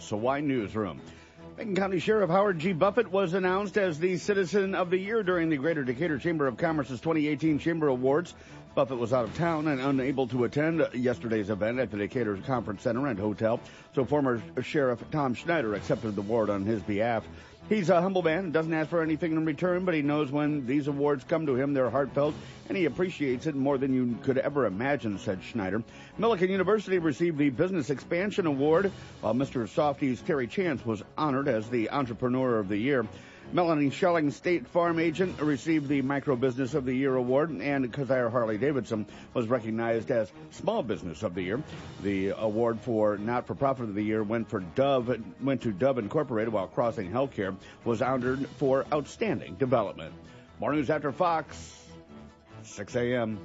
WSOY Newsroom. Macon County Sheriff Howard G. Buffett was announced as the Citizen of the Year during the Greater Decatur Chamber of Commerce's 2018 Chamber Awards. Buffett was out of town and unable to attend yesterday's event at the Decatur Conference Center and Hotel, so former Sheriff Tom Schneider accepted the award on his behalf. He's a humble man and doesn't ask for anything in return, but he knows when these awards come to him, they're heartfelt, and he appreciates it more than you could ever imagine, said Schneider. Millikan University received the Business Expansion Award, while Mr. Softy's Terry Chance was honored as the Entrepreneur of the Year. Melanie Schelling, State Farm Agent, received the Micro Business of the Year award, and Keziah Harley-Davidson was recognized as Small Business of the Year. The award for Not-for-Profit of the Year went to Dove Incorporated, while Crossing Healthcare was honored for Outstanding Development. More news after Fox, 6 a.m.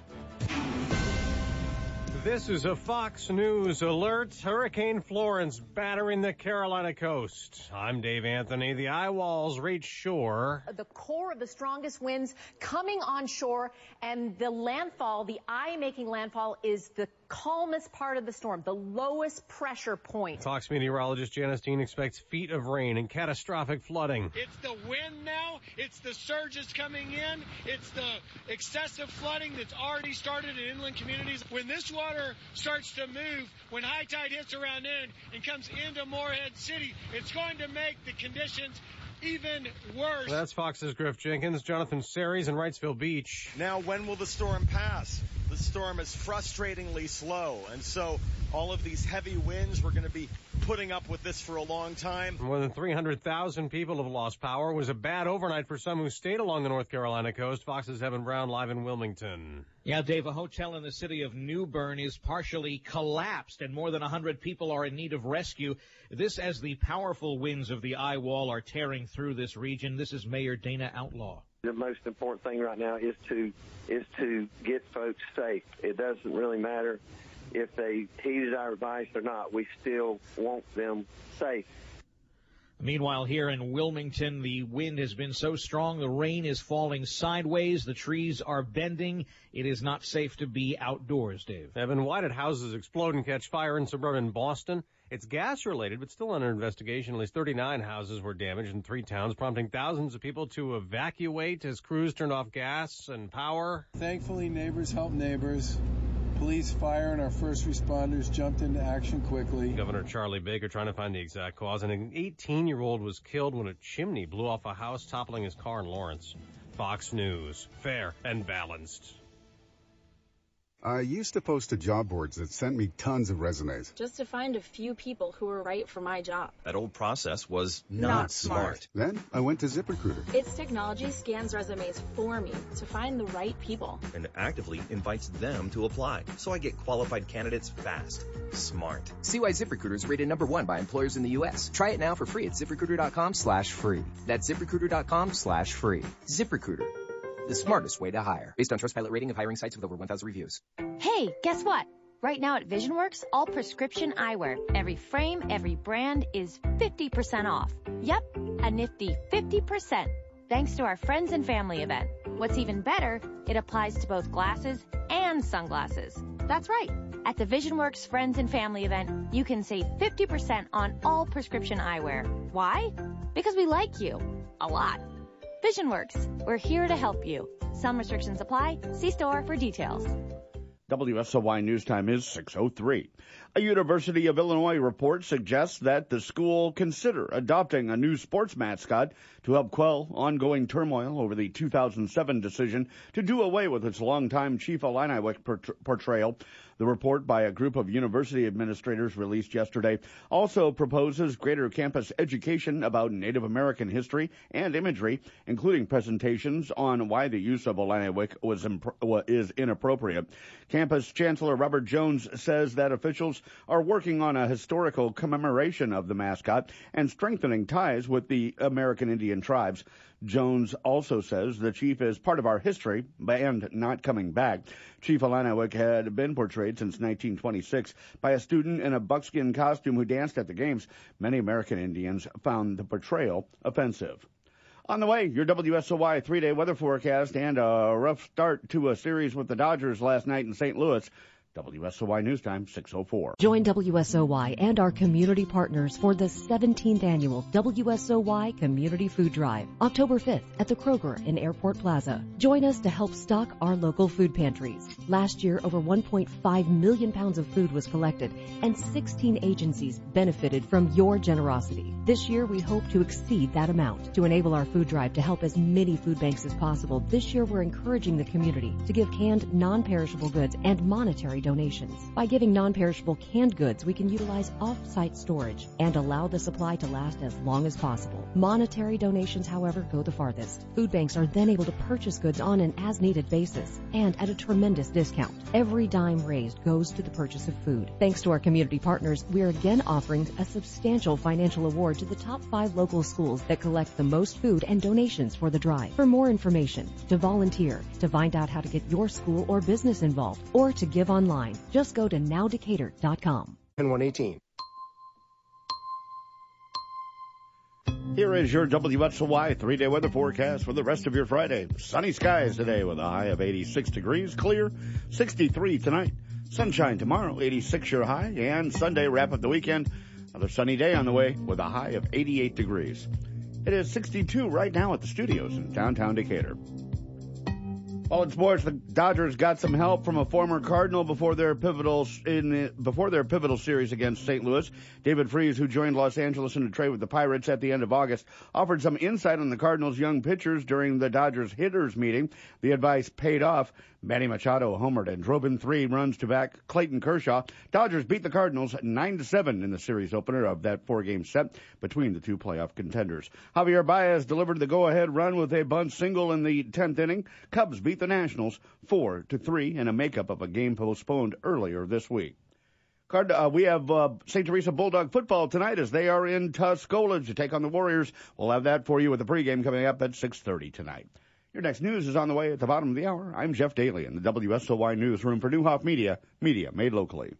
This is a Fox News alert. Hurricane Florence battering the Carolina coast. I'm Dave Anthony. The eye walls reach shore. The core of the strongest winds coming on shore, and the landfall, the eye-making landfall, is the calmest part of the storm, the lowest pressure point. Fox meteorologist Janice Dean expects feet of rain and catastrophic flooding. It's the wind now. It's the surges coming in. It's the excessive flooding that's already started in inland communities. When this water starts to move, when high tide hits around noon and comes into Morehead City, it's going to make the conditions even worse. That's Fox's Griff Jenkins, Jonathan Series in Wrightsville Beach. Now, when will the storm pass? The storm is frustratingly slow, and so all of these heavy winds, we're going to be putting up with this for a long time. More than 300,000 people have lost power. It was a bad overnight for some who stayed along the North Carolina coast. Fox's Evan Brown live in Wilmington. Yeah, Dave, a hotel in the city of New Bern is partially collapsed, and more than 100 people are in need of rescue. This as the powerful winds of the eye wall are tearing through this region. This is Mayor Dana Outlaw. The most important thing right now is to get folks safe. It doesn't really matter if they heeded our advice or not. We still want them safe. Meanwhile, here in Wilmington, the wind has been so strong, the rain is falling sideways, the trees are bending. It is not safe to be outdoors, Dave. Evan, why did houses explode and catch fire in suburban Boston? It's gas-related, but still under investigation. At least 39 houses were damaged in 3 towns, prompting thousands of people to evacuate as crews turned off gas and power. Thankfully, neighbors helped neighbors. Police, fire, and our first responders jumped into action quickly. Governor Charlie Baker trying to find the exact cause. And an 18-year-old was killed when a chimney blew off a house, toppling his car in Lawrence. Fox News. Fair and balanced. I used to post to job boards that sent me tons of resumes. Just to find a few people who were right for my job. That old process was not smart. Then I went to ZipRecruiter. Its technology scans resumes for me to find the right people. And actively invites them to apply. So I get qualified candidates fast. Smart. See why ZipRecruiter is rated #1 by employers in the U.S. Try it now for free at ZipRecruiter.com/free. That's ZipRecruiter.com/free. ZipRecruiter. The smartest way to hire. Based on Trustpilot rating of hiring sites with over 1,000 reviews. Hey, guess what? Right now at VisionWorks, all prescription eyewear, every frame, every brand is 50% off. Yep, a nifty 50%. Thanks to our friends and family event. What's even better, it applies to both glasses and sunglasses. That's right. At the VisionWorks Friends and Family event, you can save 50% on all prescription eyewear. Why? Because we like you. A lot. VisionWorks, we're here to help you. Some restrictions apply. See store for details. WSOY News Time is 6:03. A University of Illinois report suggests that the school consider adopting a new sports mascot to help quell ongoing turmoil over the 2007 decision to do away with its longtime Chief Illiniwek portrayal. The report by a group of university administrators released yesterday also proposes greater campus education about Native American history and imagery, including presentations on why the use of Illiniwek is inappropriate. Campus Chancellor Robert Jones says that officials are working on a historical commemoration of the mascot and strengthening ties with the American Indian tribes. Jones also says the chief is part of our history and not coming back. Chief Illiniwek had been portrayed since 1926 by a student in a buckskin costume who danced at the games. Many American Indians found the portrayal offensive. On the way, your WSOY 3-day weather forecast and a rough start to a series with the Dodgers last night in St. Louis. WSOY News Time, 6:04. Join WSOY and our community partners for the 17th annual WSOY Community Food Drive, October 5th at the Kroger in Airport Plaza. Join us to help stock our local food pantries. Last year, over 1.5 million pounds of food was collected, and 16 agencies benefited from your generosity. This year, we hope to exceed that amount. To enable our food drive to help as many food banks as possible, this year we're encouraging the community to give canned, non-perishable goods and monetary donations. By giving non-perishable canned goods, we can utilize off-site storage and allow the supply to last as long as possible. Monetary donations, however, go the farthest. Food banks are then able to purchase goods on an as-needed basis and at a tremendous discount. Every dime raised goes to the purchase of food. Thanks to our community partners, we are again offering a substantial financial award to the top 5 local schools that collect the most food and donations for the drive. For more information, to volunteer, to find out how to get your school or business involved, or to give online, just go to nowdecatur.com. And 118. Here is your WSOY 3-day weather forecast for the rest of your Friday. Sunny skies today with a high of 86 degrees, clear, 63 tonight. Sunshine tomorrow, 86 your high, and Sunday wrap up the weekend. Another sunny day on the way with a high of 88 degrees. It is 62 right now at the studios in downtown Decatur. Well, in sports, the Dodgers got some help from a former Cardinal before their pivotal series against St. Louis. David Freese, who joined Los Angeles in a trade with the Pirates at the end of August, offered some insight on the Cardinals' young pitchers during the Dodgers hitters meeting. The advice paid off. Manny Machado homered and drove in 3 runs to back Clayton Kershaw. Dodgers beat the Cardinals 9-7 in the series opener of that 4-game set between the 2 playoff contenders. Javier Baez delivered the go-ahead run with a bunt single in the 10th inning. Cubs beat the Nationals 4-3 in a makeup of a game postponed earlier this week. We have St. Teresa Bulldog football tonight as they are in Tuscola to take on the Warriors. We'll have that for you with the pregame coming up at 6:30 tonight. Your next news is on the way at the bottom of the hour. I'm Jeff Daly in the WSOY Newsroom for Newhoff Media, media made locally.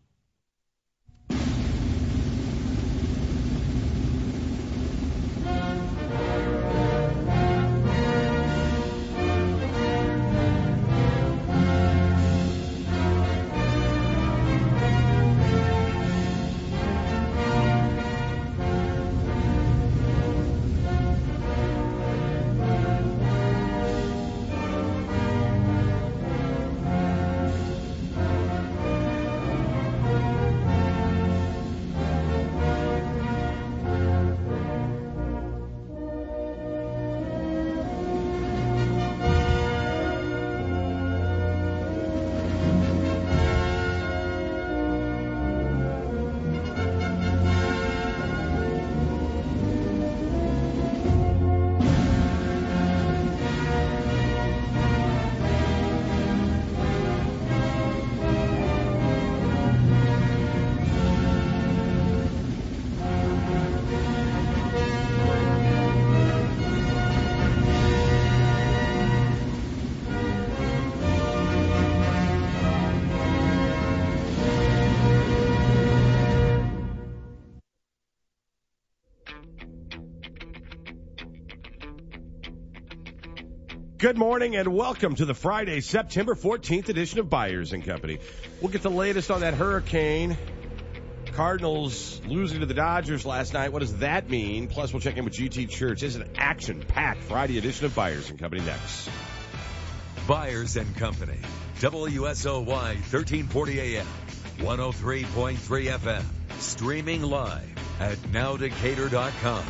Good morning and welcome to the Friday, September 14th edition of Byers & Company. We'll get the latest on that hurricane. Cardinals losing to the Dodgers last night. What does that mean? Plus, we'll check in with GT Church. It's an action-packed Friday edition of Byers & Company next. Byers & Company, WSOY 1340 AM, 103.3 FM, streaming live at nowdecatur.com.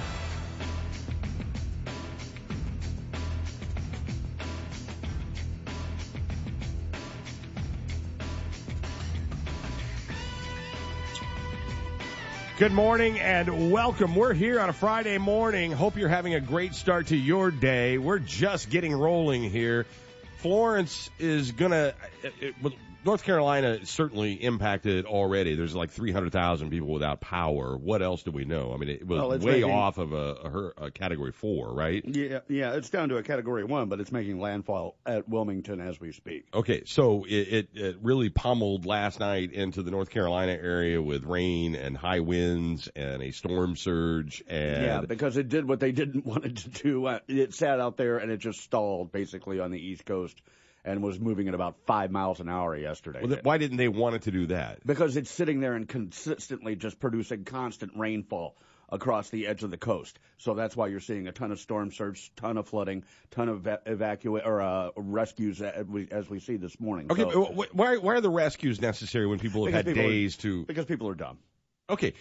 Good morning and welcome. We're here on a Friday morning. Hope you're having a great start to your day. We're just getting rolling here. Florence is going to, North Carolina is certainly impacted already. There's like 300,000 people without power. What else do we know? I mean, it was way off of a Category 4, right? Yeah, it's down to a Category 1, but it's making landfall at Wilmington as we speak. Okay, so it really pummeled last night into the North Carolina area with rain and high winds and a storm surge. Yeah, because it did what they didn't want it to do. It sat out there and it just stalled basically on the East Coast. and was moving at about 5 miles an hour yesterday. Well, why didn't they want it to do that? Because it's sitting there and consistently just producing constant rainfall across the edge of the coast. So that's why you're seeing a ton of storm surge, ton of flooding, ton of rescues as we see this morning. Okay, so, why are the rescues necessary when people have had days to? Because people are dumb. Okay,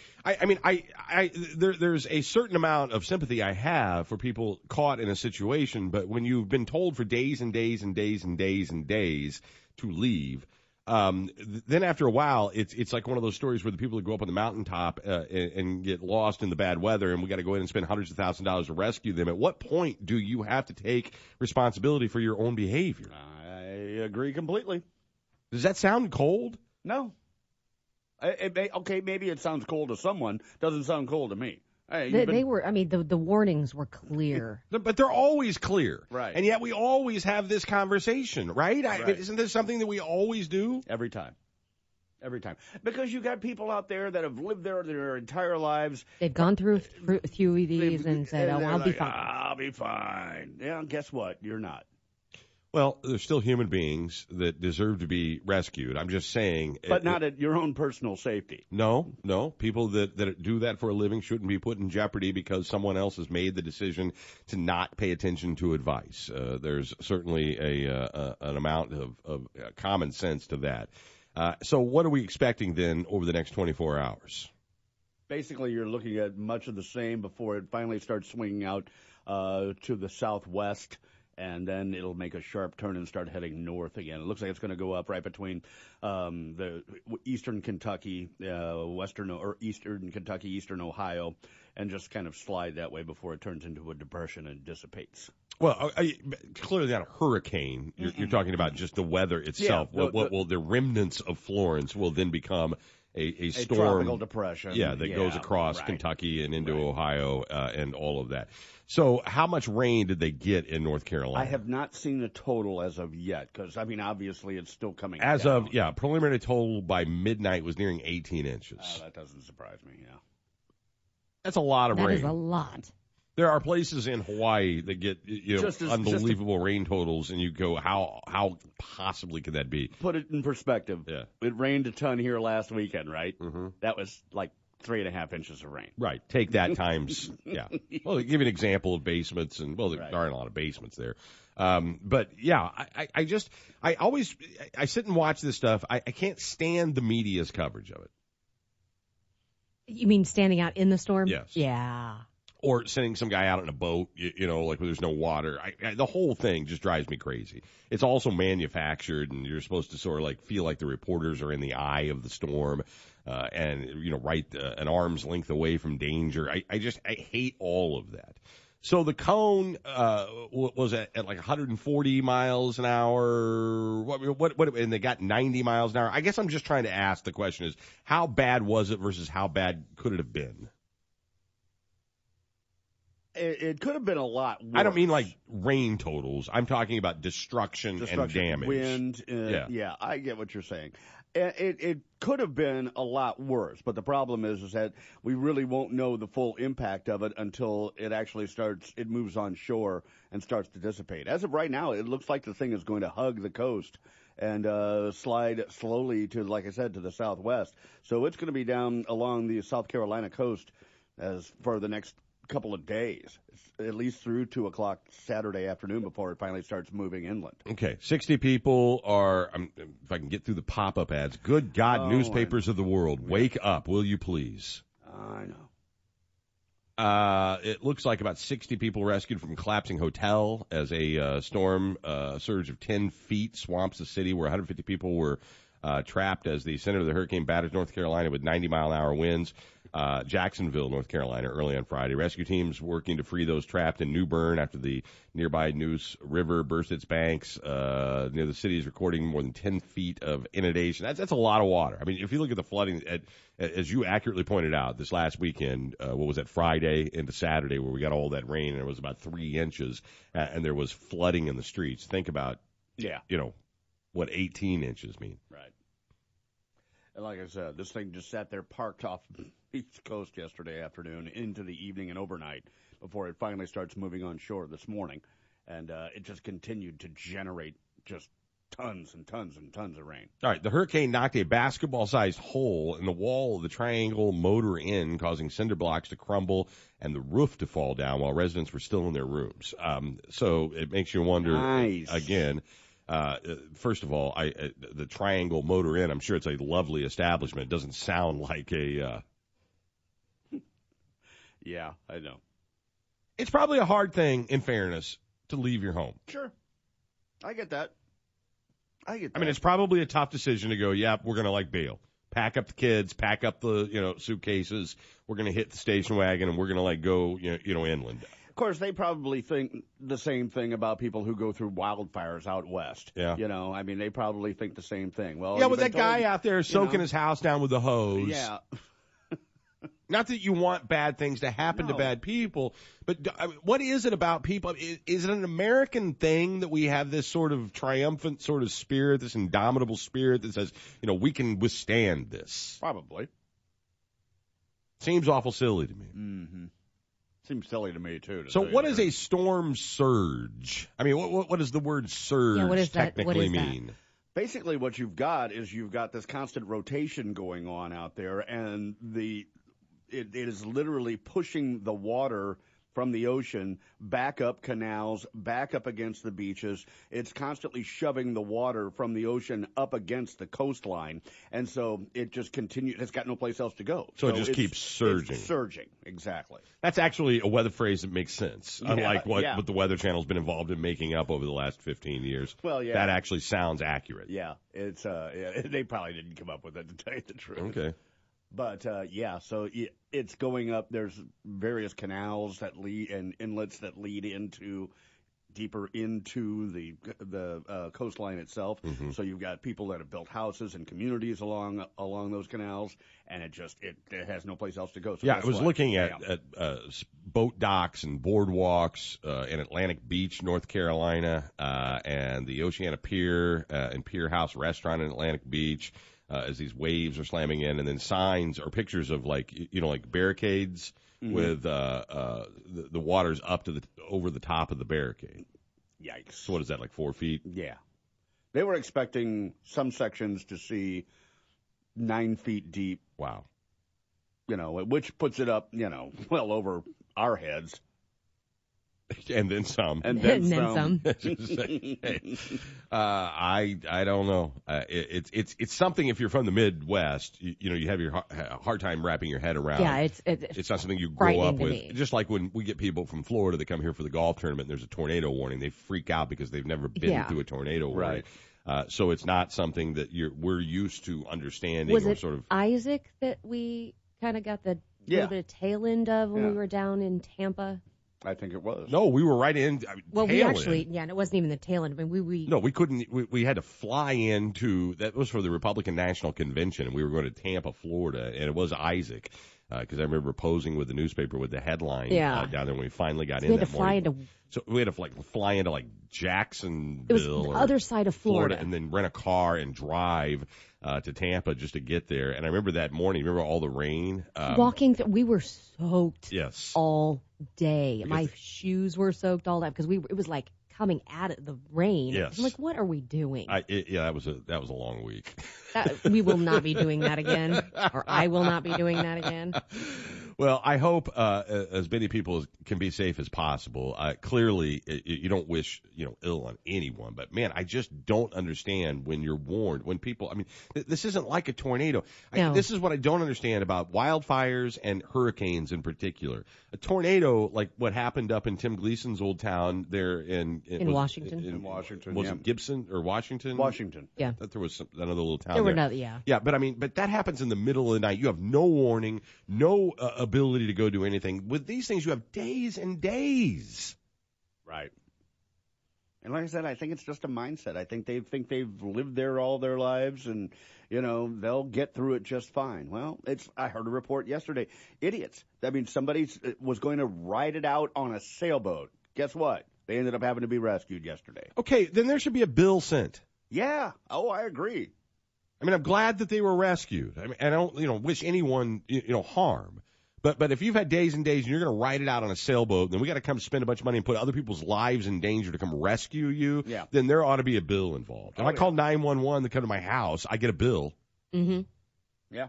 there's a certain amount of sympathy I have for people caught in a situation, but when you've been told for days and days and days and days and days to leave, then after a while, it's like one of those stories where the people that go up on the mountaintop and get lost in the bad weather, and we got to go in and spend hundreds of thousands of dollars to rescue them. At what point do you have to take responsibility for your own behavior? I agree completely. Does that sound cold? No. Okay, maybe it sounds cold to someone. Doesn't sound cold to me. Hey, they were. I mean, the warnings were clear. But they're always clear, right? And yet we always have this conversation, right? Right. Isn't this something that we always do? Every time. Because you got people out there that have lived there their entire lives. They've gone through a few of these and said, "Oh, I'll be fine." I'll be fine. Yeah, guess what? You're not. Well, there's still human beings that deserve to be rescued. I'm just saying. But not at your own personal safety. No. People that do that for a living shouldn't be put in jeopardy because someone else has made the decision to not pay attention to advice. There's certainly an amount of common sense to that. So what are we expecting then over the next 24 hours? Basically, you're looking at much of the same before it finally starts swinging out to the southwest. And then it'll make a sharp turn and start heading north again. It looks like it's going to go up right between the eastern Kentucky, eastern Kentucky, eastern Ohio, and just kind of slide that way before it turns into a depression and dissipates. Well, clearly not a hurricane. You're talking about just the weather itself. Yeah, the remnants of Florence will then become a storm, tropical depression. that goes across Kentucky and into Ohio and all of that. So how much rain did they get in North Carolina? I have not seen a total as of yet because, obviously it's still coming As down. Preliminary total by midnight was nearing 18 inches. That doesn't surprise me, That's a lot of rain. That is a lot. There are places in Hawaii that get unbelievable rain totals, and you go, how possibly could that be? Put it in perspective. Yeah. It rained a ton here last weekend, right? Mm-hmm. That was like 3.5 inches of rain. Right. Take that times, Well, to give you an example of basements, and there aren't a lot of basements there. But yeah, I always sit and watch this stuff. I can't stand the media's coverage of it. You mean standing out in the storm? Yes. Yeah. Or sending some guy out in a boat, like where there's no water. The whole thing just drives me crazy. It's also manufactured, and you're supposed to sort of feel like the reporters are in the eye of the storm, and right an arm's length away from danger. I hate all of that. So the cone was at like 140 miles an hour. What? And they got 90 miles an hour. I guess I'm just trying to ask. The question is, how bad was it versus how bad could it have been? It could have been a lot worse. I don't mean like rain totals. I'm talking about destruction and damage. Wind. Yeah, I get what you're saying. It could have been a lot worse, but the problem is that we really won't know the full impact of it until it actually it moves on shore and starts to dissipate. As of right now, it looks like the thing is going to hug the coast and slide slowly to, like I said, to the southwest. So it's going to be down along the South Carolina coast as for the next couple of days, at least through 2 o'clock Saturday afternoon before it finally starts moving inland. Okay, 60 people are, if I can get through the pop-up ads, good God, newspapers of the world, wake up, will you please? I know. It looks like about 60 people rescued from collapsing hotel as a storm surge of 10 feet swamps the city where 150 people were trapped as the center of the hurricane batters North Carolina with 90-mile-an-hour winds. Jacksonville, North Carolina, early on Friday. Rescue teams working to free those trapped in New Bern after the nearby Neuse River burst its banks. Near the city is recording more than 10 feet of inundation. That's a lot of water. I mean, if you look at the flooding, as you accurately pointed out, this last weekend, what was that, Friday into Saturday, where we got all that rain, and it was about 3 inches, and there was flooding in the streets. Think about, what 18 inches mean. Right. And like I said, this thing just sat there parked off the East Coast yesterday afternoon into the evening and overnight before it finally starts moving on shore this morning. And it just continued to generate just tons and tons and tons of rain. All right, the hurricane knocked a basketball-sized hole in the wall of the Triangle Motor Inn, causing cinder blocks to crumble and the roof to fall down while residents were still in their rooms. So it makes you wonder, again, first of all, the Triangle Motor Inn, I'm sure it's a lovely establishment. It doesn't sound like a... Yeah, I know. It's probably a hard thing, in fairness, to leave your home. Sure. I get that. I mean, it's probably a tough decision to go, we're going to bail. Pack up the kids, pack up the, suitcases. We're going to hit the station wagon and we're going to go, inland. Of course, they probably think the same thing about people who go through wildfires out west. Yeah. They probably think the same thing. Well, yeah, with that guy out there soaking his house down with the hose. Yeah. Not that you want bad things to happen to bad people, but what is it about people? Is it an American thing that we have this sort of triumphant sort of spirit, this indomitable spirit that says, we can withstand this? Probably. Seems awful silly to me. Mm-hmm. Seems silly to me, too. So what is a storm surge? I mean, what does the word surge technically mean? Basically, what you've got is this constant rotation going on out there, and it is literally pushing the water from the ocean back up canals, back up against the beaches. It's constantly shoving the water from the ocean up against the coastline. And so it just continues. It's got no place else to go. So it just keeps surging. It's surging, exactly. That's actually a weather phrase that makes sense, unlike what the Weather Channel's been involved in making up over the last 15 years. Well, yeah. That actually sounds accurate. Yeah, it's they probably didn't come up with it, to tell you the truth. Okay. But, so it's going up. There's various canals that lead and inlets that lead deeper into the coastline itself. Mm-hmm. So you've got people that have built houses and communities along those canals, and it has no place else to go. So I was looking at boat docks and boardwalks in Atlantic Beach, North Carolina, and the Oceana Pier and Pier House Restaurant in Atlantic Beach. As these waves are slamming in, and then signs or pictures of barricades with the water's up to over the top of the barricade. Yikes! So what is that, 4 feet? Yeah, they were expecting some sections to see 9 feet deep. Wow. Which puts it up, well over our heads. And then some. And then some. I don't know. It's something. If you're from the Midwest, you have your hard time wrapping your head around. Yeah, it's not something you grow up with. Just like when we get people from Florida that come here for the golf tournament, and there's a tornado warning, they freak out because they've never been through a tornado warning. Right. So it's not something that we're used to understanding. Was or it sort of Isaac that we kind of got the little bit of tail end of when we were down in Tampa? I think it was. No, we were right in. Well, we actually, and it wasn't even the tail end. I mean, No, we couldn't. We had to fly into. That was for the Republican National Convention, and we were going to Tampa, Florida, and it was Isaac. Because I remember posing with the newspaper with the headline down there when we finally got in that morning. So we had to fly into Jacksonville. It was the other side of Florida. And then rent a car and drive to Tampa just to get there. And I remember that morning. Remember all the rain? Walking through, we were soaked. Yes. All day. My shoes were soaked all day because it was coming at it, the rain. Yes. I'm what are we doing? That was a long week. We will not be doing that again, or I will not be doing that again. Well, I hope as many people can be safe as possible. Clearly, you don't wish ill on anyone, but man, I just don't understand when you're warned. When people, I mean, this isn't like a tornado. No. This is what I don't understand about wildfires and hurricanes in particular. A tornado, like what happened up in Tim Gleason's old town there in Washington. In Washington, was it Gibson or Washington? Washington. Yeah, that there was another little town. There were there. another, yeah. Yeah, but that happens in the middle of the night. You have no warning, no ability to go do anything. With these things, you have days and days. Right. And like I said, I think it's just a mindset. I think they've lived there all their lives, and they'll get through it just fine. Well, I heard a report yesterday. Idiots. I mean, somebody was going to ride it out on a sailboat. Guess what? They ended up having to be rescued yesterday. Okay, then there should be a bill sent. Yeah. Oh, I agree. I mean, I'm glad that they were rescued. I mean, I don't, wish anyone, harm. But if you've had days and days and you're going to ride it out on a sailboat, then we got to come spend a bunch of money and put other people's lives in danger to come rescue you, then there ought to be a bill involved. If I call 911 to come to my house, I get a bill. Mm-hmm. Yeah.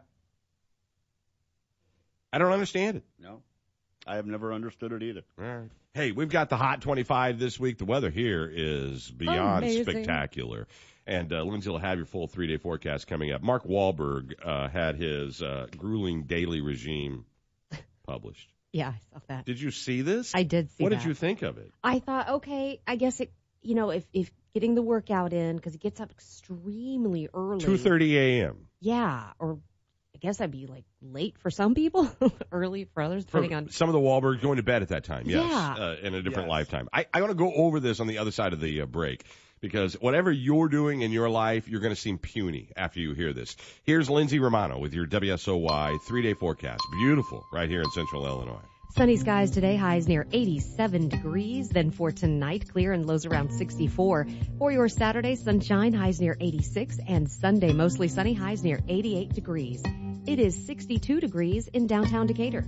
I don't understand it. No. I have never understood it either. All right. Hey, we've got the Hot 25 this week. The weather here is beyond spectacular. And Lindsay will have your full 3-day forecast coming up. Mark Wahlberg had his grueling daily regime published. Yeah, I saw that. Did you see this? I did see What that. did you think of it? I thought, okay, I guess it, if getting the workout in, because he gets up extremely early. 2:30 a.m. Yeah, or I guess I'd be like late for some people, early for others, depending on. Some of the Wahlbergs going to bed at that time, yes, Yeah. In a different lifetime. I want to go over this on the other side of the break. Because whatever you're doing in your life, you're going to seem puny after you hear this. Here's Lindsay Romano with your WSOY 3-day forecast. Beautiful right here in central Illinois. Sunny skies today, highs near 87 degrees. Then for tonight, clear and lows around 64. For your Saturday, sunshine, highs near 86. And Sunday, mostly sunny, highs near 88 degrees. It is 62 degrees in downtown Decatur.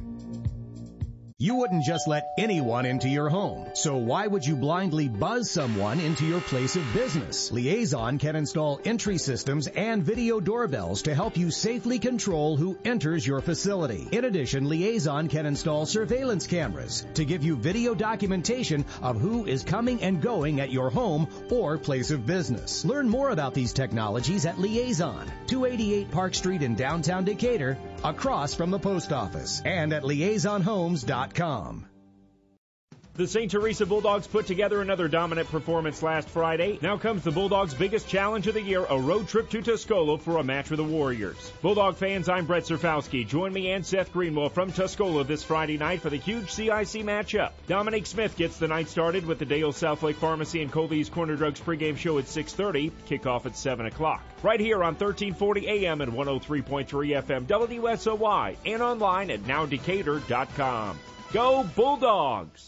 You wouldn't just let anyone into your home, so why would you blindly buzz someone into your place of business? Liaison can install entry systems and video doorbells to help you safely control who enters your facility. In addition, Liaison can install surveillance cameras to give you video documentation of who is coming and going at your home or place of business. Learn more about these technologies at Liaison, 288 Park Street in downtown Decatur, across from the post office, and at liaisonhomes.com. The St. Teresa Bulldogs put together another dominant performance last Friday. Now comes the Bulldogs' biggest challenge of the year, a road trip to Tuscola for a match with the Warriors. Bulldog fans, I'm Brett Serfowski. Join me and Seth Greenwell from Tuscola this Friday night for the huge CIC matchup. Dominique Smith gets the night started with the Dale Southlake Pharmacy and Colby's Corner Drugs pregame show at 6:30, kickoff at 7 o'clock. Right here on 1340 AM and 103.3 FM WSOY and online at nowdecatur.com. Go Bulldogs!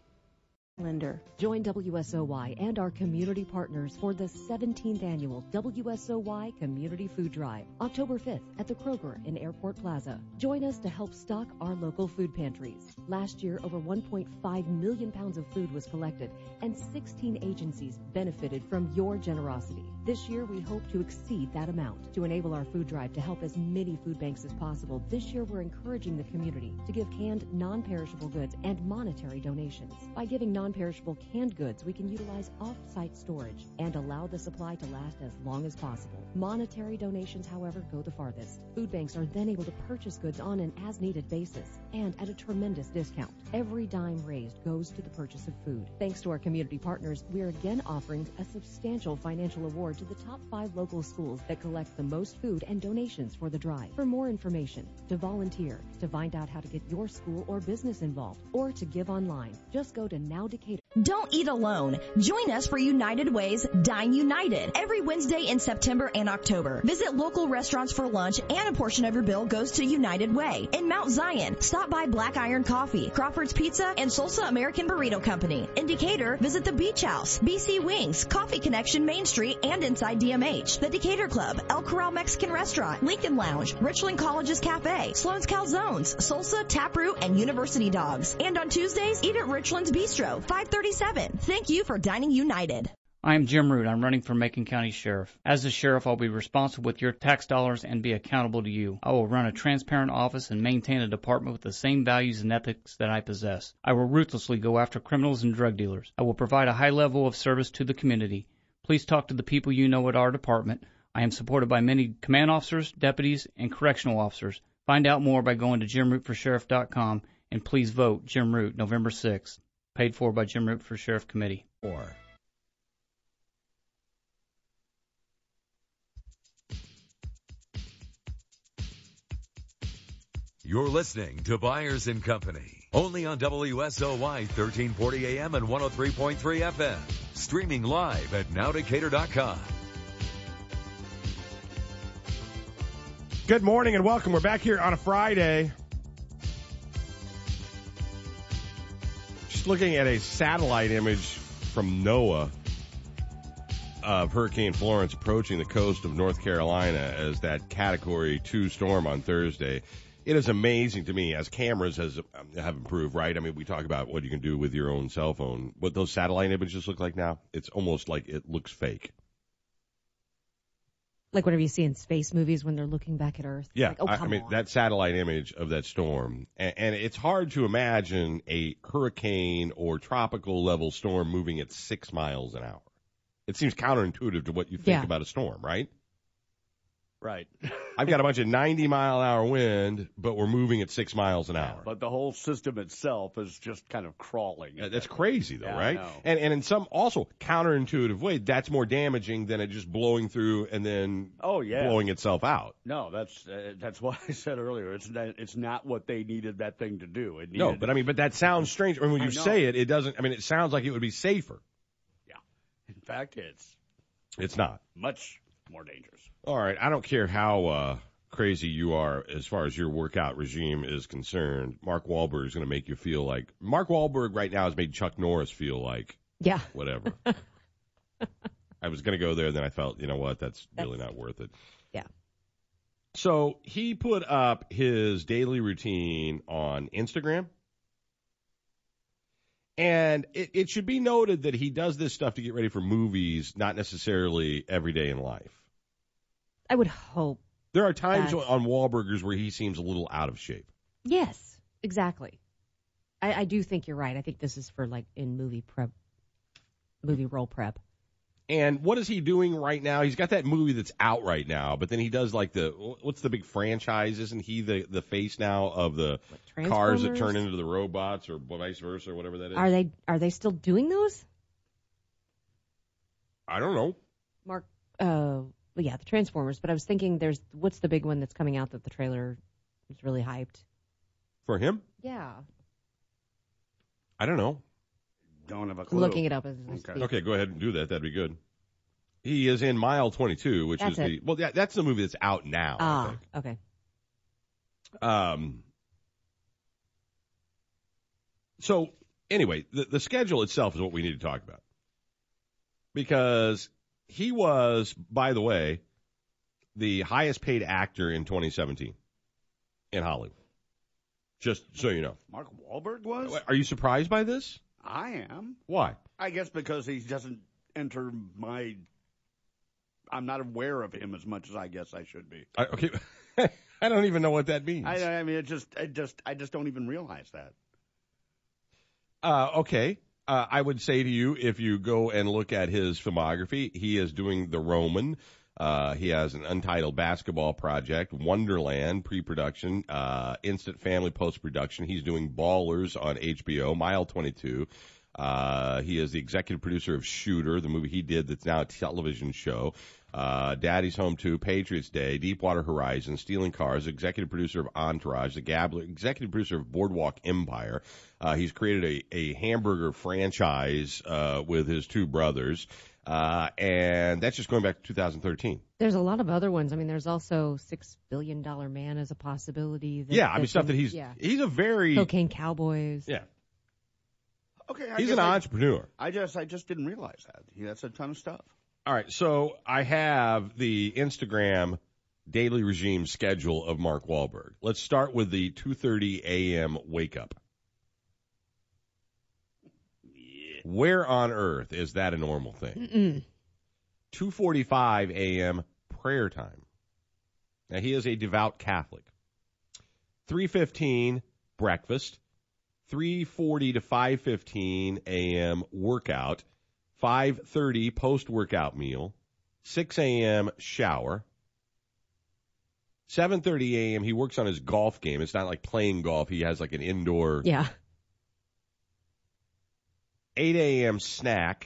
Lender. Join WSOY and our community partners for the 17th annual WSOY Community Food Drive, October 5th at the Kroger in Airport Plaza. Join us to help stock our local food pantries. Last year, over 1.5 million pounds of food was collected, and 16 agencies benefited from your generosity. This year, we hope to exceed that amount. To enable our food drive to help as many food banks as possible, this year we're encouraging the community to give canned, non-perishable goods and monetary donations. By giving non-perishable canned goods, we can utilize off-site storage and allow the supply to last as long as possible. Monetary donations, however, go the farthest. Food banks are then able to purchase goods on an as-needed basis and at a tremendous discount. Every dime raised goes to the purchase of food. Thanks to our community partners, we are again offering a substantial financial award to the top 5 local schools that collect the most food and donations for the drive. For more information, to volunteer, to find out how to get your school or business involved, or to give online, just go to Now Decatur. Don't eat alone. Join us for United Way's Dine United every Wednesday in September and October. Visit local restaurants for lunch, and a portion of your bill goes to United Way. In Mount Zion, stop by Black Iron Coffee, Crawford's Pizza, and Salsa American Burrito Company. In Decatur, visit the Beach House, BC Wings, Coffee Connection Main Street, and inside DMH, the Decatur Club, El Corral Mexican Restaurant, Lincoln Lounge, Richland College's Cafe, Sloan's Calzones, Salsa, Taproot, and University Dogs. And on Tuesdays, eat at Richland's Bistro, 537. Thank you for Dining United. I'm Jim Root. I'm running for Macon County Sheriff. As the sheriff, I'll be responsible with your tax dollars and be accountable to you. I will run a transparent office and maintain a department with the same values and ethics that I possess. I will ruthlessly go after criminals and drug dealers. I will provide a high level of service to the community. Please talk to the people you know at our department. I am supported by many command officers, deputies, and correctional officers. Find out more by going to JimRootForSheriff.com, and please vote Jim Root November 6th. Paid for by Jim Root for Sheriff Committee. You're listening to Byers & Company, only on WSOY 1340 AM and 103.3 FM. Streaming live at nowdecatur.com. Good morning and welcome. We're back here on a Friday. Just looking at a satellite image from NOAA of Hurricane Florence approaching the coast of North Carolina as that Category 2 storm on Thursday. It is amazing to me as cameras have improved, right? I mean, we talk about what you can do with your own cell phone. What those satellite images look like now, it's almost like it looks fake. Like whenever you see in space movies when they're looking back at Earth. Yeah, Like, oh, come on. that satellite image of that storm, and it's hard to imagine a hurricane or tropical level storm moving at 6 miles an hour. It seems counterintuitive to what you think about a storm, right? Right. I've got a bunch of 90-mile-an-hour wind, but we're moving at 6 miles an hour. But the whole system itself is just kind of crawling. That's crazy, though, right? I know. And in some also counterintuitive way, that's more damaging than it just blowing through and then blowing itself out. No, that's why I said earlier it's not what they needed that thing to do. But that sounds strange. I mean, when you say it, it doesn't. I mean, it sounds like it would be safer. Yeah. In fact, it's not. Much more dangerous. All right, I don't care how crazy you are as far as your workout regime is concerned. Mark Wahlberg is going to make you feel like Mark Wahlberg right now has made Chuck Norris feel like whatever. I was going to go there, and then I felt, you know what, that's really not worth it. Yeah. So he put up his daily routine on Instagram. And it should be noted that he does this stuff to get ready for movies, not necessarily every day in life. I would hope. There are times on Wahlburgers where he seems a little out of shape. Yes, exactly. I do think you're right. I think this is for like in movie role prep. And what is he doing right now? He's got that movie that's out right now, but then he does like what's the big franchise? Isn't he the face now of the cars that turn into the robots or vice versa or whatever that is? Are they still doing those? I don't know. Mark, the Transformers, but I was thinking what's the big one that's coming out that the trailer is really hyped? For him? Yeah. I don't know. Don't have a clue. I'm looking it up as we speak. Okay, go ahead and do that. That'd be good. He is in Mile 22, which that's is that's the movie that's out now. Ah, okay. So anyway, the schedule itself is what we need to talk about. Because he was, by the way, the highest paid actor in 2017 in Hollywood. Just so you know. Mark Wahlberg was? Are you surprised by this? I am. Why? I guess because he doesn't enter I'm not aware of him as much as I guess I should be. Okay. I don't even know what that means. I mean, I just don't even realize that. Okay. I would say to you, if you go and look at his filmography, he is doing The Roman. He has an untitled basketball project, Wonderland pre-production, Instant Family post-production. He's doing Ballers on HBO, Mile 22. He is the executive producer of Shooter, the movie he did that's now a television show. Daddy's Home 2, Patriots Day, Deepwater Horizon, Stealing Cars, executive producer of Entourage, The Gambler, executive producer of Boardwalk Empire. He's created a hamburger franchise with his two brothers. And that's just going back to 2013. There's a lot of other ones. I mean, there's also $6 Billion Man as a possibility. Stuff that he's a very Cocaine Cowboys. Yeah. Okay, he's an entrepreneur. I just didn't realize that. That's a ton of stuff. All right, so I have the Instagram daily regime schedule of Mark Wahlberg. Let's start with the 2:30 a.m. wake up. Yeah. Where on earth is that a normal thing? 2:45 a.m. prayer time. Now, he is a devout Catholic. 3:15 breakfast. 3:40 to 5:15 a.m. workout. 5:30 post-workout meal. 6 a.m. shower. 7:30 a.m. he works on his golf game. It's not like playing golf. He has like an indoor. Yeah. 8 a.m. snack.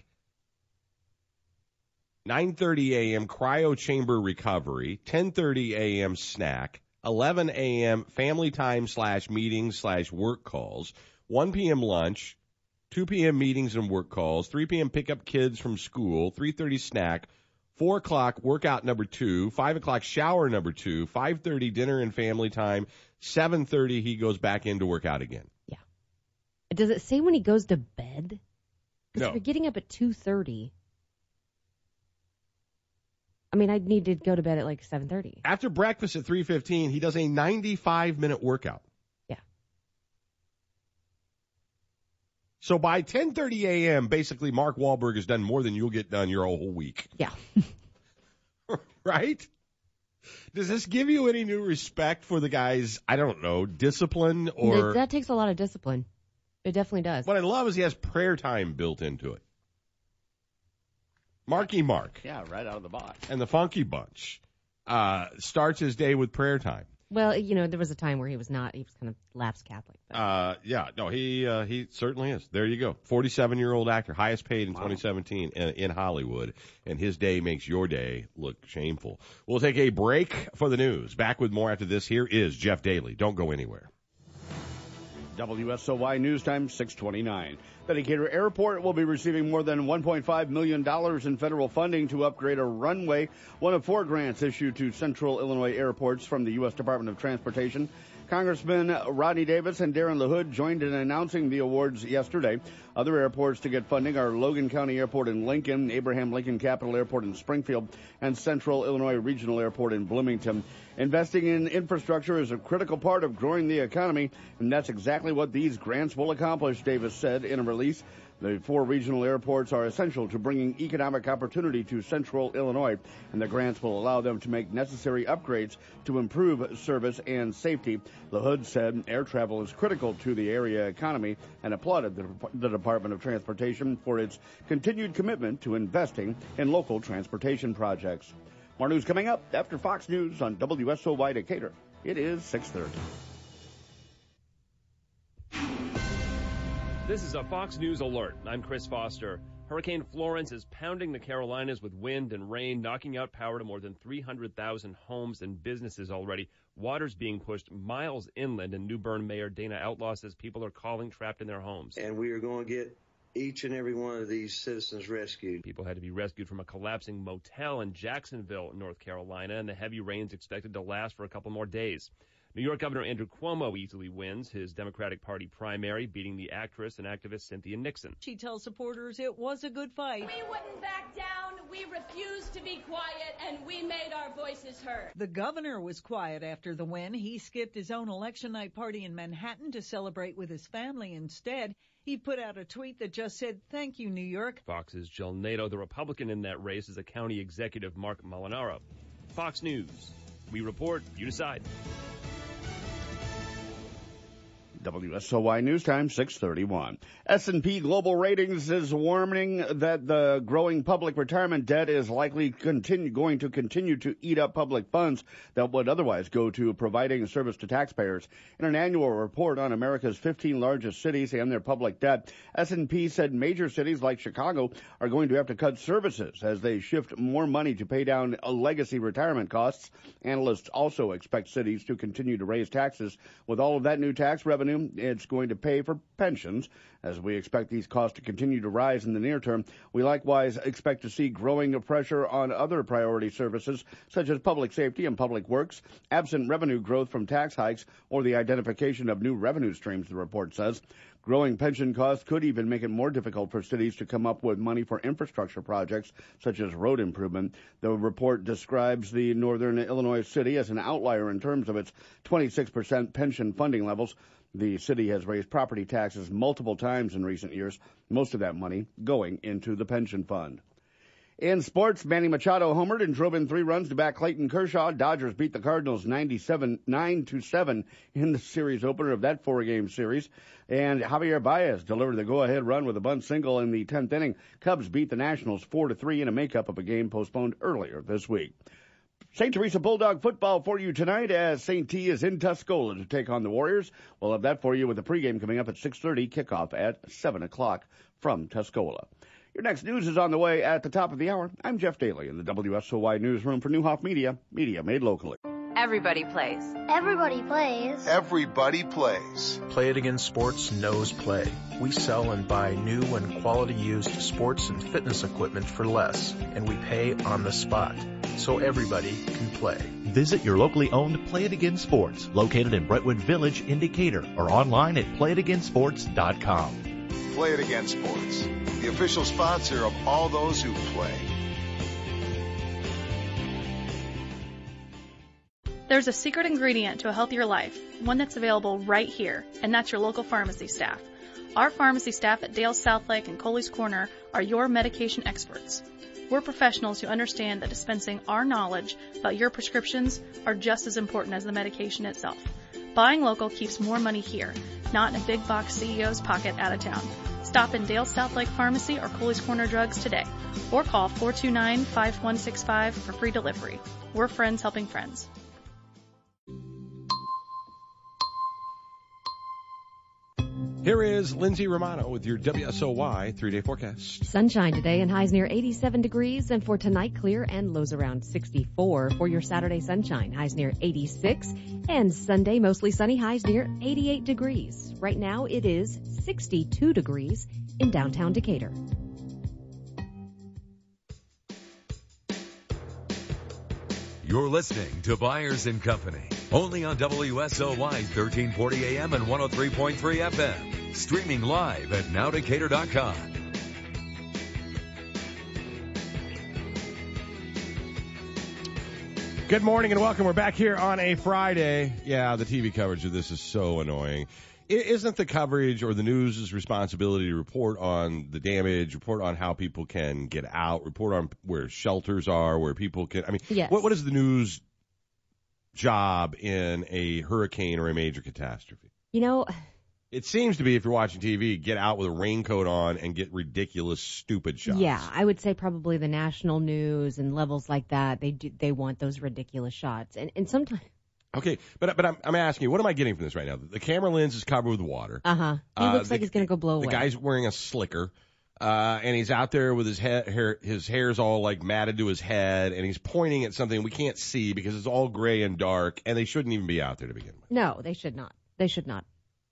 9:30 a.m. cryo chamber recovery. 10:30 a.m. snack. 11 a.m. family time / meetings / work calls. 1 p.m. lunch. 2 p.m. meetings and work calls. 3 p.m. pick up kids from school. 3:30 snack. 4 o'clock workout number 2. 5 o'clock shower number 2. 5:30 dinner and family time. 7:30 he goes back in to work out again. Yeah. Does it say when he goes to bed? Because No. if you're getting up at 2:30. I mean, I'd need to go to bed at like 7:30. After breakfast at 3:15, he does a 95-minute workout. Yeah. So by 10:30 a.m., basically Mark Wahlberg has done more than you'll get done your whole week. Yeah. Right? Does this give you any new respect for the guy's, I don't know, discipline or? That takes a lot of discipline. It definitely does. What I love is he has prayer time built into it. Marky Mark. Yeah, right out of the box. And the Funky Bunch starts his day with prayer time. Well, you know, there was a time where he was kind of lapsed Catholic. He certainly is. There you go. 47-year-old actor, highest paid in 2017 in Hollywood, and his day makes your day look shameful. We'll take a break for the news. Back with more after this. Here is Jeff Daly. Don't go anywhere. WSOY News Time, 6:29. The Decatur Airport will be receiving more than $1.5 million in federal funding to upgrade a runway, one of 4 grants issued to Central Illinois airports from the U.S. Department of Transportation. Congressman Rodney Davis and Darren LaHood joined in announcing the awards yesterday. Other airports to get funding are Logan County Airport in Lincoln, Abraham Lincoln Capital Airport in Springfield, and Central Illinois Regional Airport in Bloomington. Investing in infrastructure is a critical part of growing the economy, and that's exactly what these grants will accomplish, Davis said in a release. The 4 regional airports are essential to bringing economic opportunity to Central Illinois, and the grants will allow them to make necessary upgrades to improve service and safety. LaHood said air travel is critical to the area economy and applauded the Department of Transportation for its continued commitment to investing in local transportation projects. More news coming up after Fox News on WSOY Decatur. It is 6:30. This is a Fox News alert. I'm Chris Foster. Hurricane Florence is pounding the Carolinas with wind and rain, knocking out power to more than 300,000 homes and businesses already. Water's being pushed miles inland, and New Bern Mayor Dana Outlaw says people are calling trapped in their homes. And we are going to get each and every one of these citizens rescued. People had to be rescued from a collapsing motel in Jacksonville, North Carolina, and the heavy rain's expected to last for a couple more days. New York Governor Andrew Cuomo easily wins his Democratic Party primary, beating the actress and activist Cynthia Nixon. She tells supporters it was a good fight. We wouldn't back down, we refused to be quiet, and we made our voices heard. The governor was quiet after the win. He skipped his own election night party in Manhattan to celebrate with his family instead. He put out a tweet that just said, "Thank you, New York." Fox's Jill Nato, the Republican in that race, is a county executive Mark Molinaro. Fox News. We report, you decide. WSOY News Time, 6:31. S&P Global Ratings is warning that the growing public retirement debt is likely going to continue to eat up public funds that would otherwise go to providing service to taxpayers. In an annual report on America's 15 largest cities and their public debt, S&P said major cities like Chicago are going to have to cut services as they shift more money to pay down legacy retirement costs. Analysts also expect cities to continue to raise taxes. With all of that new tax revenue, it's going to pay for pensions. As we expect these costs to continue to rise in the near term, we likewise expect to see growing pressure on other priority services such as public safety and public works, absent revenue growth from tax hikes or the identification of new revenue streams, the report says. Growing pension costs could even make it more difficult for cities to come up with money for infrastructure projects such as road improvement. The report describes the Northern Illinois city as an outlier in terms of its 26% pension funding levels. The city has raised property taxes multiple times in recent years, most of that money going into the pension fund. In sports, Manny Machado homered and drove in 3 runs to back Clayton Kershaw. Dodgers beat the Cardinals 9-7 in the series opener of that 4-game series. And Javier Baez delivered the go-ahead run with a bunt single in the 10th inning. Cubs beat the Nationals 4-3 in a makeup of a game postponed earlier this week. St. Teresa Bulldog football for you tonight as St. T is in Tuscola to take on the Warriors. We'll have that for you with the pregame coming up at 6:30, kickoff at 7 o'clock from Tuscola. Your next news is on the way at the top of the hour. I'm Jeff Daly in the WSOY newsroom for Newhoff Media, media made locally. Everybody plays. Everybody plays. Everybody plays. Play It Again Sports knows play. We sell and buy new and quality used sports and fitness equipment for less, and we pay on the spot, so everybody can play. Visit your locally owned Play It Again Sports, located in Brentwood Village in Decatur, or online at playitagainsports.com. Play It Again Sports, the official sponsor of all those who play. There's a secret ingredient to a healthier life, one that's available right here, and that's your local pharmacy staff. Our pharmacy staff at Dale Southlake and Coley's Corner are your medication experts. We're professionals who understand that dispensing our knowledge about your prescriptions are just as important as the medication itself. Buying local keeps more money here, not in a big box CEO's pocket out of town. Stop in Dale Southlake Pharmacy or Coley's Corner Drugs today, or call 429-5165 for free delivery. We're friends helping friends. Here is Lindsay Romano with your WSOY 3-day forecast. Sunshine today and highs near 87 degrees, and for tonight clear and lows around 64 for your Saturday sunshine, highs near 86, and Sunday mostly sunny, highs near 88 degrees. Right now it is 62 degrees in downtown Decatur. You're listening to Byers & Company, only on WSOY 1340 AM and 103.3 FM. Streaming live at nowdecatur.com. Good morning and welcome. We're back here on a Friday. Yeah, the TV coverage of this is so annoying. It isn't the coverage or the news' responsibility to report on the damage, report on how people can get out, report on where shelters are, where people can. I mean, yes. What is the news job in a hurricane or a major catastrophe? You know, it seems to be, if you're watching TV, get out with a raincoat on and get ridiculous, stupid shots. Yeah, I would say probably the national news and levels like that. They want those ridiculous shots, and sometimes. Okay, but I'm asking you, what am I getting from this right now? The camera lens is covered with water. He looks like he's going to go blow away. The guy's wearing a slicker, and he's out there with his hair's all like matted to his head, and he's pointing at something we can't see because it's all gray and dark, and they shouldn't even be out there to begin with. No, they should not. They should not.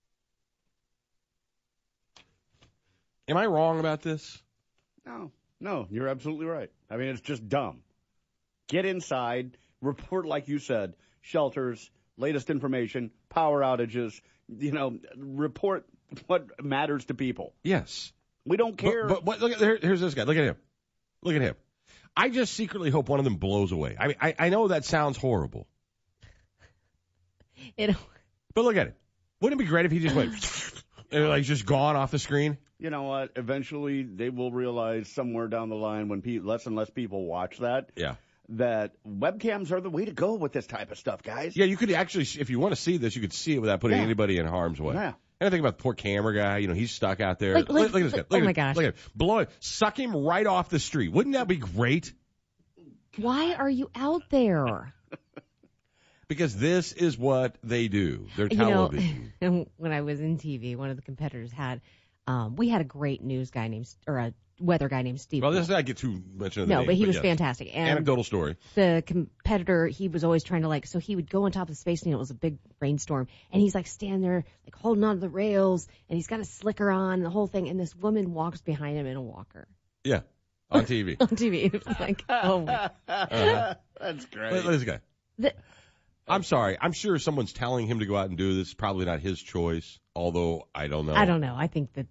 Am I wrong about this? No, you're absolutely right. I mean, it's just dumb. Get inside, report like you said. Shelters, latest information, power outages, report what matters to people. Yes. We don't care. But look at here's this guy. Look at him. Look at him. I just secretly hope one of them blows away. I mean, I know that sounds horrible. But look at it. Wouldn't it be great if he just went and like just gone off the screen? You know what? Eventually, they will realize somewhere down the line when less and less people watch that. Yeah. That webcams are the way to go with this type of stuff, guys. Yeah, you could actually, if you want to see this, you could see it without putting anybody in harm's way. Yeah. And I think about the poor camera guy. He's stuck out there. Look at this guy. Oh, my gosh. Look at him. Suck him right off the street. Wouldn't that be great? Why are you out there? Because this is what they do. They're television. When I was in TV, one of the competitors had, we had a great news guy a weather guy named Steve. Well, this is not get too much into the name, but he was yes. fantastic. And anecdotal story. The competitor, he was always trying to so he would go on top of the Space Needle. It was a big rainstorm, and he's standing there holding on to the rails, and he's got a slicker on and the whole thing, and this woman walks behind him in a walker. Yeah, on TV. On TV. It was oh my. That's great. Look at this guy. I'm sorry. I'm sure someone's telling him to go out and do this. Probably not his choice, although I don't know. I don't know.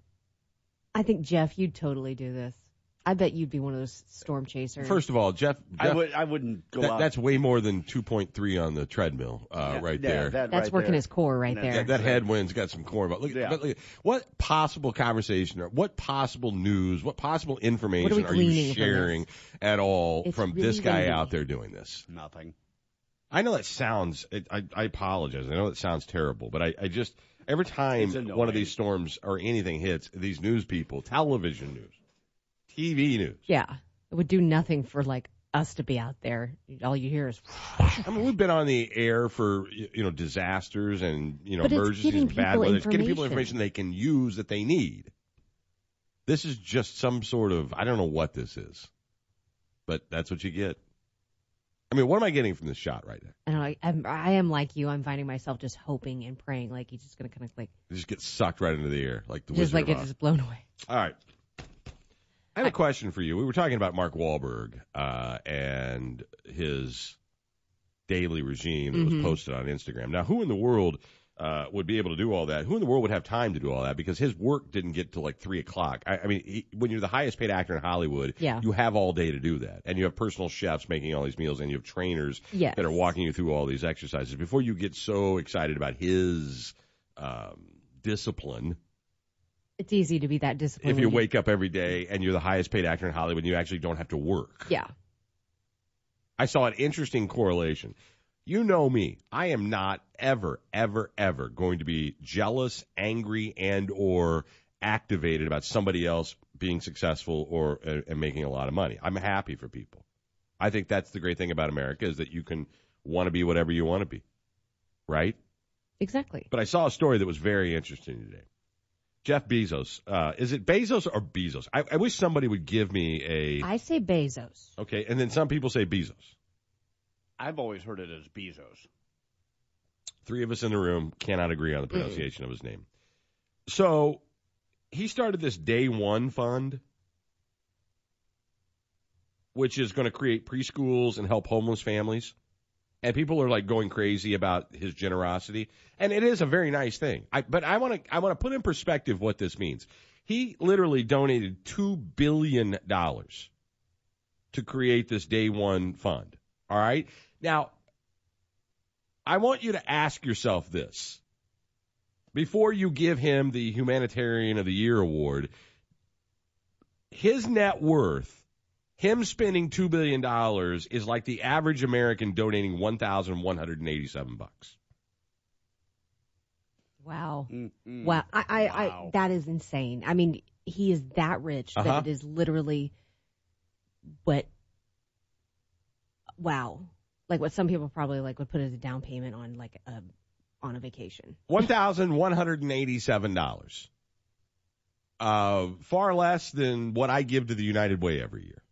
I think, Jeff, you'd totally do this. I bet you'd be one of those storm chasers. First of all, Jeff I wouldn't go out. That's way more than 2.3 on the treadmill right there. That's working his core right there. That headwind's got some core. But look at what possible conversation or what possible news, what possible information are you sharing at all from this guy out there doing this? Nothing. I know that sounds, I apologize. I know that sounds terrible, but I just, every time one of these storms or anything hits, these news people, television news, TV news. Yeah. It would do nothing for us to be out there. All you hear is. I mean, we've been on the air for, disasters and, emergencies and bad weather. It's getting people information they can use that they need. This is just some sort of, I don't know what this is, but that's what you get. I mean, what am I getting from this shot right now? I am like you. I'm finding myself just hoping and praying he's just going to kind of just get sucked right into the air like the just Wizard of Oz. It's just blown away. All right. I have a question for you. We were talking about Mark Wahlberg and his daily regime that was posted on Instagram. Now, who in the world would be able to do all that. Who in the world would have time to do all that? Because his work didn't get to like 3 o'clock. I mean, when you're the highest paid actor in Hollywood, you have all day to do that. And you have personal chefs making all these meals, and you have trainers that are walking you through all these exercises. Before you get so excited about his discipline. It's easy to be that disciplined. If you wake up every day and you're the highest paid actor in Hollywood, you actually don't have to work. Yeah. I saw an interesting correlation. You know me. I am not ever, ever, ever going to be jealous, angry, and or activated about somebody else being successful or and making a lot of money. I'm happy for people. I think that's the great thing about America is that you can want to be whatever you want to be. Right? Exactly. But I saw a story that was very interesting today. Jeff Bezos. Is it Bezos or Bezos? I wish somebody would give me a... I say Bezos. Okay, and then some people say Bezos. I've always heard it as Bezos. 3 of us in the room cannot agree on the pronunciation of his name. So he started this Day One Fund, which is going to create preschools and help homeless families. And people are like going crazy about his generosity, and it is a very nice thing. But I want to put in perspective what this means. He literally donated $2 billion to create this Day One Fund. All right. Now, I want you to ask yourself this before you give him the Humanitarian of the Year award. His net worth. Him spending $2 billion is like the average American donating $1,187. Wow. Mm-hmm. Wow. I that is insane. I mean, he is that rich that it is literally what, wow. Like what some people probably like would put as a down payment on like on a vacation. $1,187. Far less than what I give to the United Way every year.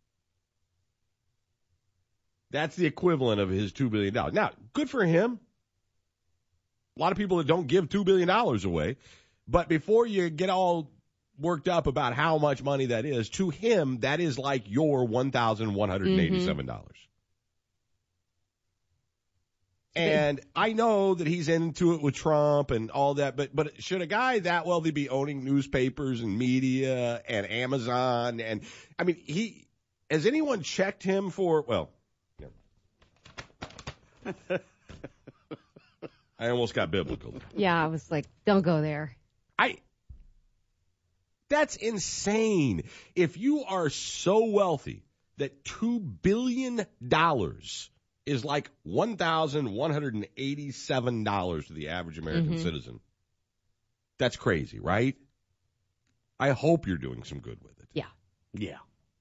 That's the equivalent of his $2 billion. Now, good for him. A lot of people that don't give $2 billion away. But before you get all worked up about how much money that is, to him, that is like your $1,187. And I know that he's into it with Trump and all that, but should a guy that wealthy be owning newspapers and media and Amazon? And, I mean, has anyone checked him for, well... I almost got biblical. Yeah, I was like, don't go there. That's insane. If you are so wealthy that $2 billion is like $1,187 to the average American citizen, that's crazy, right? I hope you're doing some good with it. Yeah. Yeah.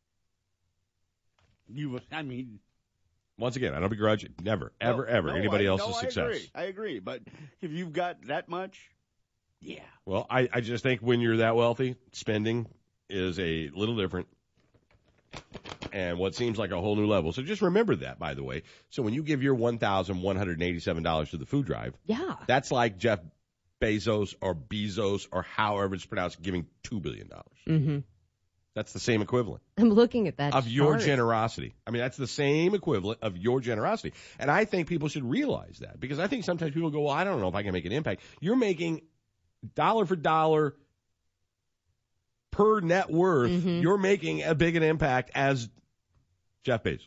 Once again, I don't begrudge it. Never, ever anybody else's success. I agree. But if you've got that much, yeah. Well, I just think when you're that wealthy, spending is a little different and what seems like a whole new level. So just remember that, by the way. So when you give your $1,187 to the food drive, that's like Jeff Bezos or Bezos or however it's pronounced giving $2 billion. Mm-hmm. That's the same equivalent. I'm looking at that. Of your generosity. I mean, that's the same equivalent of your generosity. And I think people should realize that because I think sometimes people go, well, I don't know if I can make an impact. You're making dollar for dollar per net worth. Mm-hmm. You're making as big an impact as Jeff Bezos.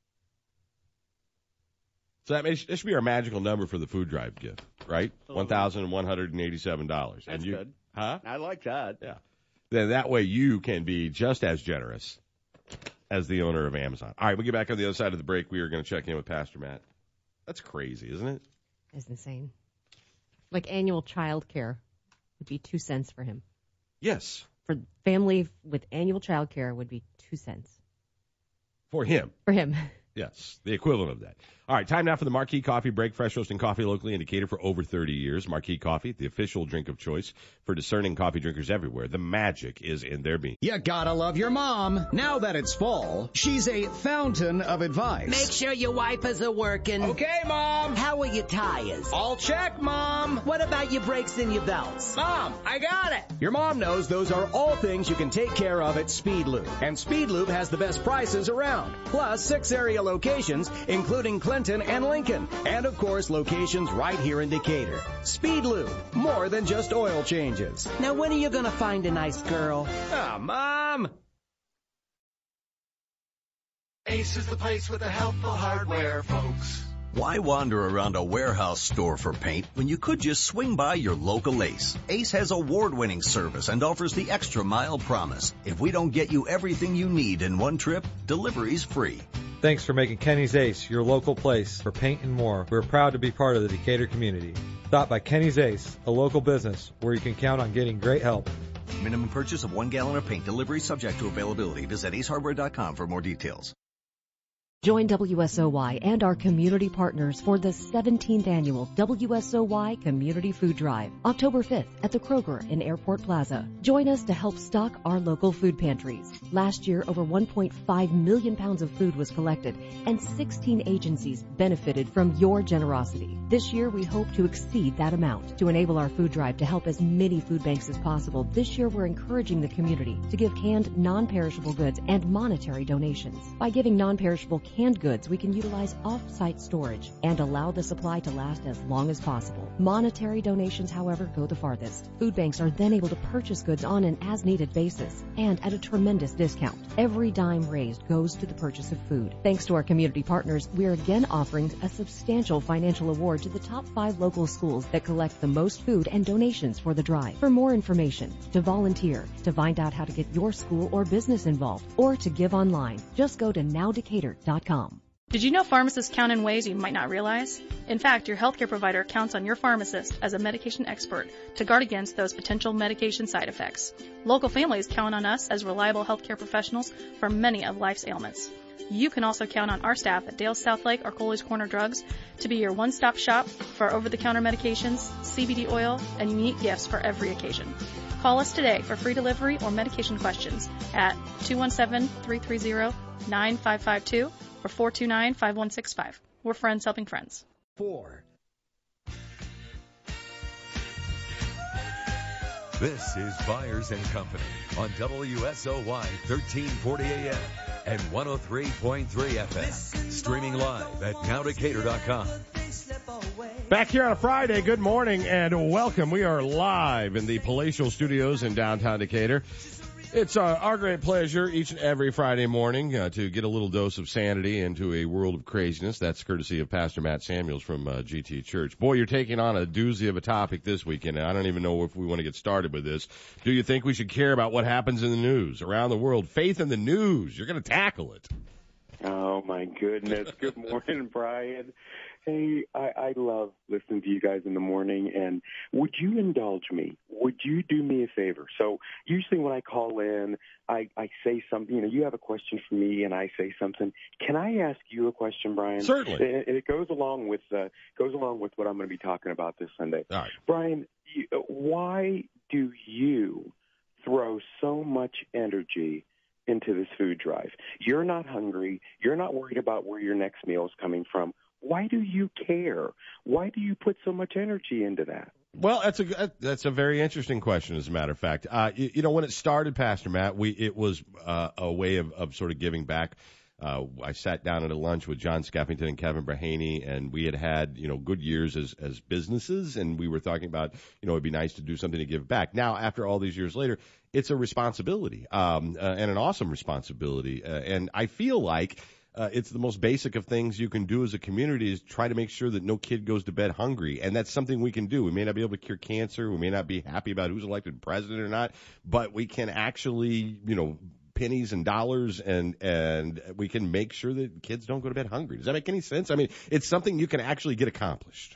So that should be our magical number for the food drive gift, right? $1,187. That's good. Huh? I like that. Yeah. Then that way you can be just as generous as the owner of Amazon. All right, we'll get back on the other side of the break. We are going to check in with Pastor Matt. That's crazy, isn't it? It's insane. Like annual child care would be 2 cents for him. Yes. For family with annual child care would be 2 cents. For him. For him. Yes, the equivalent of that. All right, time now for the Marquee Coffee Break. Fresh roasting coffee locally in Decatur for over 30 years. Marquee Coffee, the official drink of choice for discerning coffee drinkers everywhere. The magic is in their beans. You gotta love your mom. Now that it's fall, she's a fountain of advice. Make sure your wipers are working. Okay, Mom. How are your tires? All check, Mom. What about your brakes and your belts? Mom, I got it. Your mom knows those are all things you can take care of at Speed Lube. And Speed Lube has the best prices around. Plus 6 area locations, including Clinton Clinton, and Lincoln. And of course, locations right here in Decatur. Speed Lube, more than just oil changes. Now when are you gonna find a nice girl? Ah, Mom! Ace is the place with the helpful hardware, folks. Why wander around a warehouse store for paint when you could just swing by your local Ace? Ace has award-winning service and offers the extra mile promise. If we don't get you everything you need in one trip, delivery's free. Thanks for making Kenny's Ace your local place for paint and more. We're proud to be part of the Decatur community. Stop by Kenny's Ace, a local business where you can count on getting great help. Minimum purchase of 1 gallon of paint. Delivery subject to availability. Visit acehardware.com for more details. Join WSOY and our community partners for the 17th annual WSOY Community Food Drive, October 5th at the Kroger in Airport Plaza. Join us to help stock our local food pantries. Last year, over 1.5 million pounds of food was collected, and 16 agencies benefited from your generosity. This year, we hope to exceed that amount. To enable our food drive to help as many food banks as possible, this year we're encouraging the community to give canned, non-perishable goods and monetary donations. By giving non-perishable canned goods, we can utilize off-site storage and allow the supply to last as long as possible. Monetary donations, however, go the farthest. Food banks are then able to purchase goods on an as-needed basis and at a tremendous discount. Every dime raised goes to the purchase of food. Thanks to our community partners, we are again offering a substantial financial award to the top 5 local schools that collect the most food and donations for the drive. For more information, to volunteer, to find out how to get your school or business involved, or to give online, just go to nowdecatur.com. Did you know pharmacists count in ways you might not realize? In fact, your healthcare provider counts on your pharmacist as a medication expert to guard against those potential medication side effects. Local families count on us as reliable healthcare professionals for many of life's ailments. You can also count on our staff at Dale Southlake or Coley's Corner Drugs to be your one-stop shop for over-the-counter medications, CBD oil, and unique gifts for every occasion. Call us today for free delivery or medication questions at 217-330-9552 or 429-5165. We're friends helping friends. 4. This is Byers and Company on WSOY 1340 AM and 103.3 FM. Streaming live at nowdecatur.com. Back here on a Friday, good morning and welcome. We are live in the Palatial Studios in downtown Decatur. It's our great pleasure each and every Friday morning to get a little dose of sanity into a world of craziness. That's courtesy of Pastor Matt Samuels from GT Church. Boy, you're taking on a doozy of a topic this weekend, and I don't even know if we want to get started with this. Do you think we should care about what happens in the news around the world? Faith in the news. You're going to tackle it. Oh, my goodness. Good morning, Brian. Hey, I love listening to you guys in the morning, and would you indulge me? Would you do me a favor? So usually when I call in, I say something. You know, you have a question for me, and I say something. Can I ask you a question, Brian? Certainly. And it goes along with what I'm going to be talking about this Sunday. All right. Brian, why do you throw so much energy into this food drive? You're not hungry. You're not worried about where your next meal is coming from. Why do you care? Why do you put so much energy into that? Well, that's a very interesting question, as a matter of fact. You know, when it started, Pastor Matt, it was a way of sort of giving back. I sat down at a lunch with John Skeffington and Kevin Brahaney, and we had you know, good years as businesses, and we were talking about, you know, it'd be nice to do something to give back. Now, after all these years later, it's a responsibility, and an awesome responsibility. And I feel like it's the most basic of things you can do as a community is try to make sure that no kid goes to bed hungry. And that's something we can do. We may not be able to cure cancer. We may not be happy about who's elected president or not, but we can actually, you know, pennies and dollars, and we can make sure that kids don't go to bed hungry. Does that make any sense? I mean, it's something you can actually get accomplished.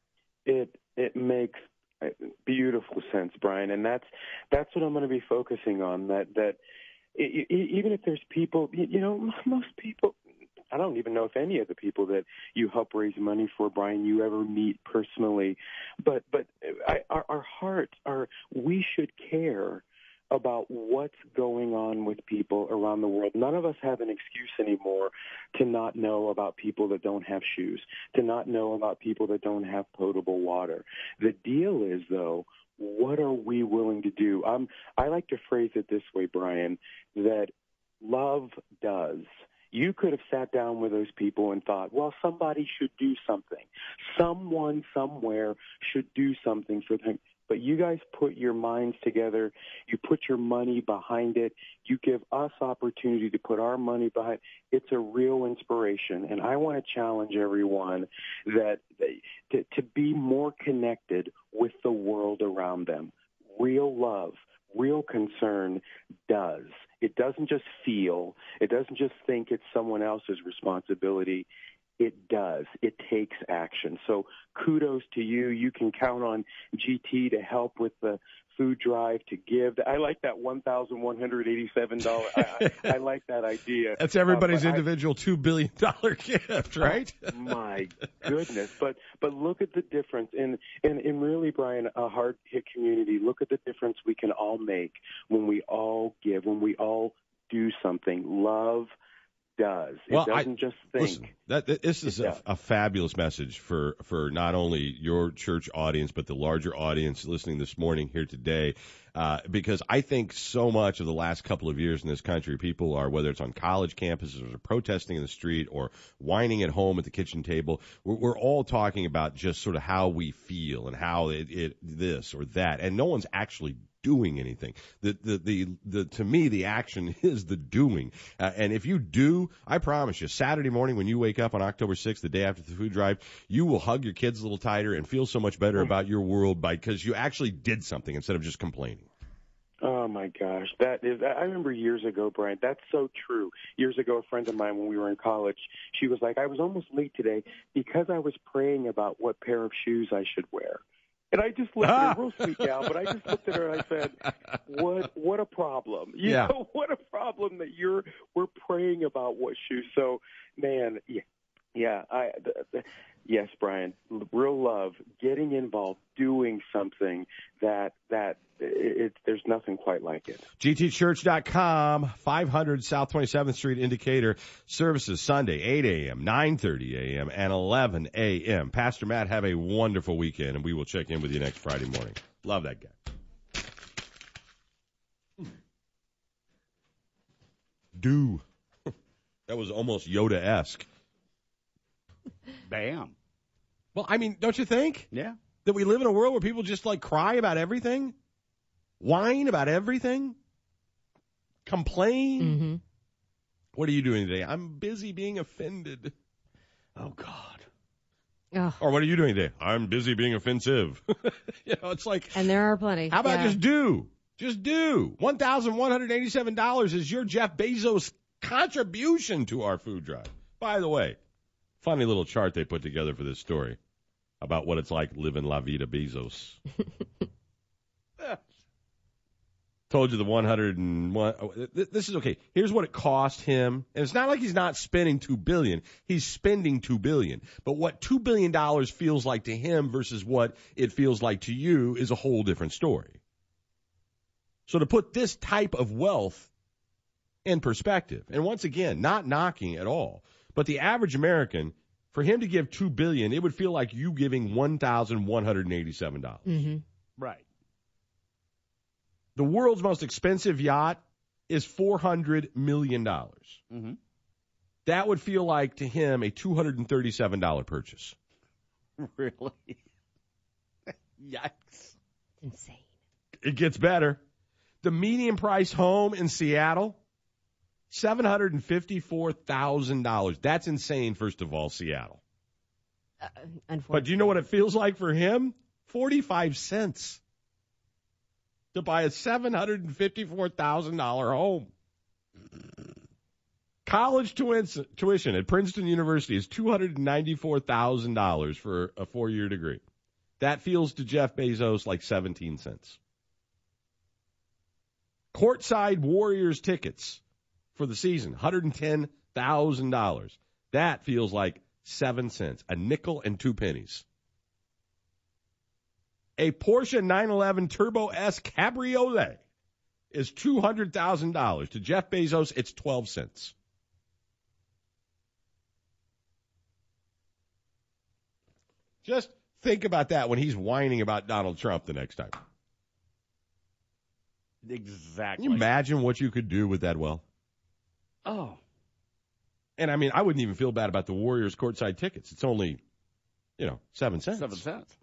It makes beautiful sense, Brian, and that's what I'm going to be focusing on. That even if there's people, you know, most people, I don't even know if any of the people that you help raise money for, Brian, you ever meet personally, but our hearts are, we should care about what's going on with people around the world. None of us have an excuse anymore to not know about people that don't have shoes, to not know about people that don't have potable water. The deal is, though, what are we willing to do? I like to phrase it this way, Brian, that love does. You could have sat down with those people and thought, well, somebody should do something. Someone somewhere should do something for them. But you guys put your minds together. You put your money behind it. You give us opportunity to put our money behind it. It's a real inspiration. And I want to challenge everyone that to be more connected with the world around them. Real love, real concern does. It doesn't just feel. It doesn't just think it's someone else's responsibility. It does. It takes action. So kudos to you. You can count on GT to help with the food drive, to give. I like that $1,187. I like that idea. That's everybody's individual $2 billion gift, right? Oh, my goodness. But look at the difference. And really, Brian, a hard-hit community, look at the difference we can all make when we all give, when we all do something. Love does. It doesn't just think. Listen, this is a fabulous message for not only your church audience, but the larger audience listening this morning here today. Because I think so much of the last couple of years in this country, people are, whether it's on college campuses or protesting in the street or whining at home at the kitchen table, we're all talking about just sort of how we feel and how it this or that, and no one's actually doing anything. To me, the action is the doing. And if you do, I promise you, Saturday morning when you wake up on October 6th, the day after the food drive, you will hug your kids a little tighter and feel so much better about your world because you actually did something instead of just complaining. Oh, my gosh. I remember years ago, Brian, that's so true. Years ago, a friend of mine, when we were in college, she was like, I was almost late today because I was praying about what pair of shoes I should wear. And I just looked at her, real sweet gal, but I just looked at her and I said, what a problem. You know, what a problem that we're praying about what shoes. So, man, yes, Brian, real love, getting involved, doing something there's nothing quite like it. GTchurch.com, 500 South 27th Street, Indicator. Services Sunday, 8 a.m., 9:30 a.m., and 11 a.m. Pastor Matt, have a wonderful weekend, and we will check in with you next Friday morning. Love that guy. That was almost Yoda-esque. Bam. Well, I mean, don't you think? Yeah. That we live in a world where people just like cry about everything, whine about everything, complain. Mm-hmm. What are you doing today? I'm busy being offended. Oh, God. Oh. Or what are you doing today? I'm busy being offensive. It's like. And there are plenty. How about just do? Just do. $1,187 is your Jeff Bezos contribution to our food drive. By the way, funny little chart they put together for this story about what it's like living La Vida Bezos. Told you the 101. This is okay. Here's what it cost him. And it's not like he's not spending $2 billion. He's spending $2 billion. But what $2 billion feels like to him versus what it feels like to you is a whole different story. So to put this type of wealth in perspective, and once again, not knocking at all, but the average American, for him to give $2 billion, it would feel like you giving $1,187. Mm-hmm. Right. The world's most expensive yacht is $400 million. Mm-hmm. That would feel like to him a $237 purchase. Really? Yikes. It's insane. It gets better. The median price home in Seattle, $754,000. That's insane, first of all, Seattle. Unfortunately. But do you know what it feels like for him? 45 cents to buy a $754,000 home. College tuition at Princeton University is $294,000 for a 4-year degree. That feels to Jeff Bezos like 17 cents. Courtside Warriors tickets for the season, $110,000. That feels like 7 cents, a nickel and 2 pennies. A Porsche 911 Turbo S Cabriolet is $200,000. To Jeff Bezos, it's 12 cents. Just think about that when he's whining about Donald Trump the next time. Exactly. Can you imagine what you could do with that wealth? Oh. And, I mean, I wouldn't even feel bad about the Warriors courtside tickets. It's only, 7 cents. 7 cents.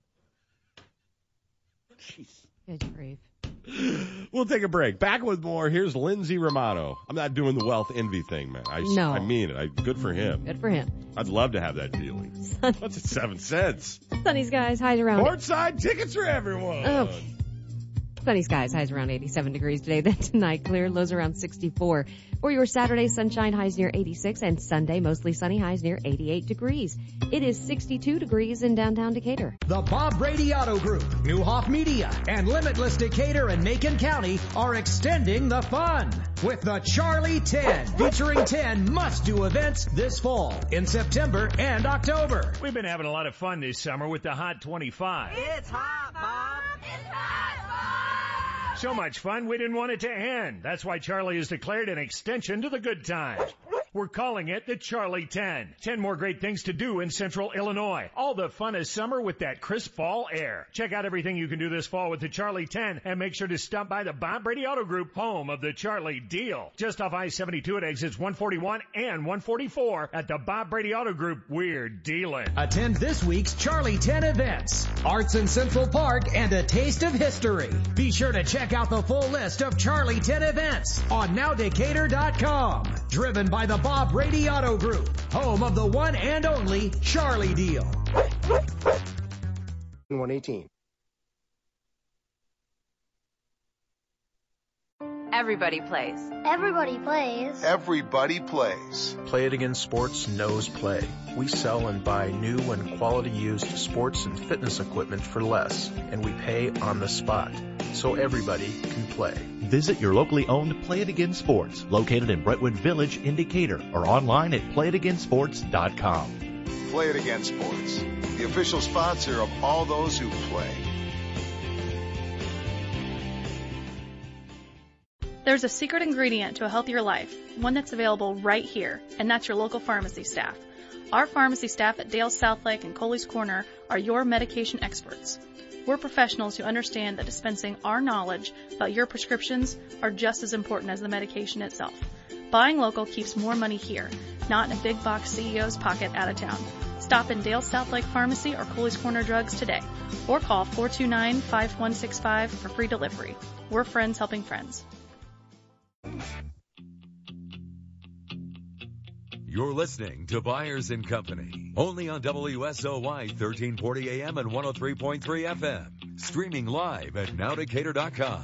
Jeez. Good grief. We'll take a break. Back with more. Here's Lindsay Romano. I'm not doing the wealth envy thing, man. No. I mean it. Good for him. Good for him. I'd love to have that feeling. What's it, 7 cents? Sunny skies, highs around. Courtside tickets for everyone. Okay. Sunny skies, highs around 87 degrees today. Then tonight, clear, lows around 64. For your Saturday, sunshine, highs near 86, and Sunday, mostly sunny, highs near 88 degrees. It is 62 degrees in downtown Decatur. The Bob Brady Auto Group, Newhoff Media, and Limitless Decatur and Macon County are extending the fun with the Charlie 10, featuring 10 must-do events this fall in September and October. We've been having a lot of fun this summer with the Hot 25. It's hot, Bob. It's hot, Bob. So much fun, we didn't want it to end. That's why Charlie has declared an extension to the good times. We're calling it the Charlie 10. 10 more great things to do in Central Illinois. All the fun of summer with that crisp fall air. Check out everything you can do this fall with the Charlie 10 and make sure to stop by the Bob Brady Auto Group, home of the Charlie deal. Just off I-72 at exits 141 and 144 at the Bob Brady Auto Group, we're dealing. Attend this week's Charlie 10 events. Arts in Central Park and a taste of history. Be sure to check out the full list of Charlie 10 events on nowdecatur.com. Driven by the Bob Brady Auto Group, home of the one and only Charlie deal. 118. Everybody plays. Everybody plays. Everybody plays. Play It Again Sports knows play. We sell and buy new and quality used sports and fitness equipment for less, and we pay on the spot, so everybody can play. Visit your locally owned Play It Again Sports, located in Brentwood Village in Decatur, or online at playitagainsports.com. Play It Again Sports, the official sponsor of all those who play. There's a secret ingredient to a healthier life, one that's available right here, and that's your local pharmacy staff. Our pharmacy staff at Dale Southlake and Coley's Corner are your medication experts. We're professionals who understand that dispensing our knowledge about your prescriptions are just as important as the medication itself. Buying local keeps more money here, not in a big box CEO's pocket out of town. Stop in Dale Southlake Pharmacy or Coley's Corner Drugs today, or call 429-5165 for free delivery. We're friends helping friends. You're listening to Byers & Company, only on WSOY 1340 AM and 103.3 FM. Streaming live at nowdecatur.com.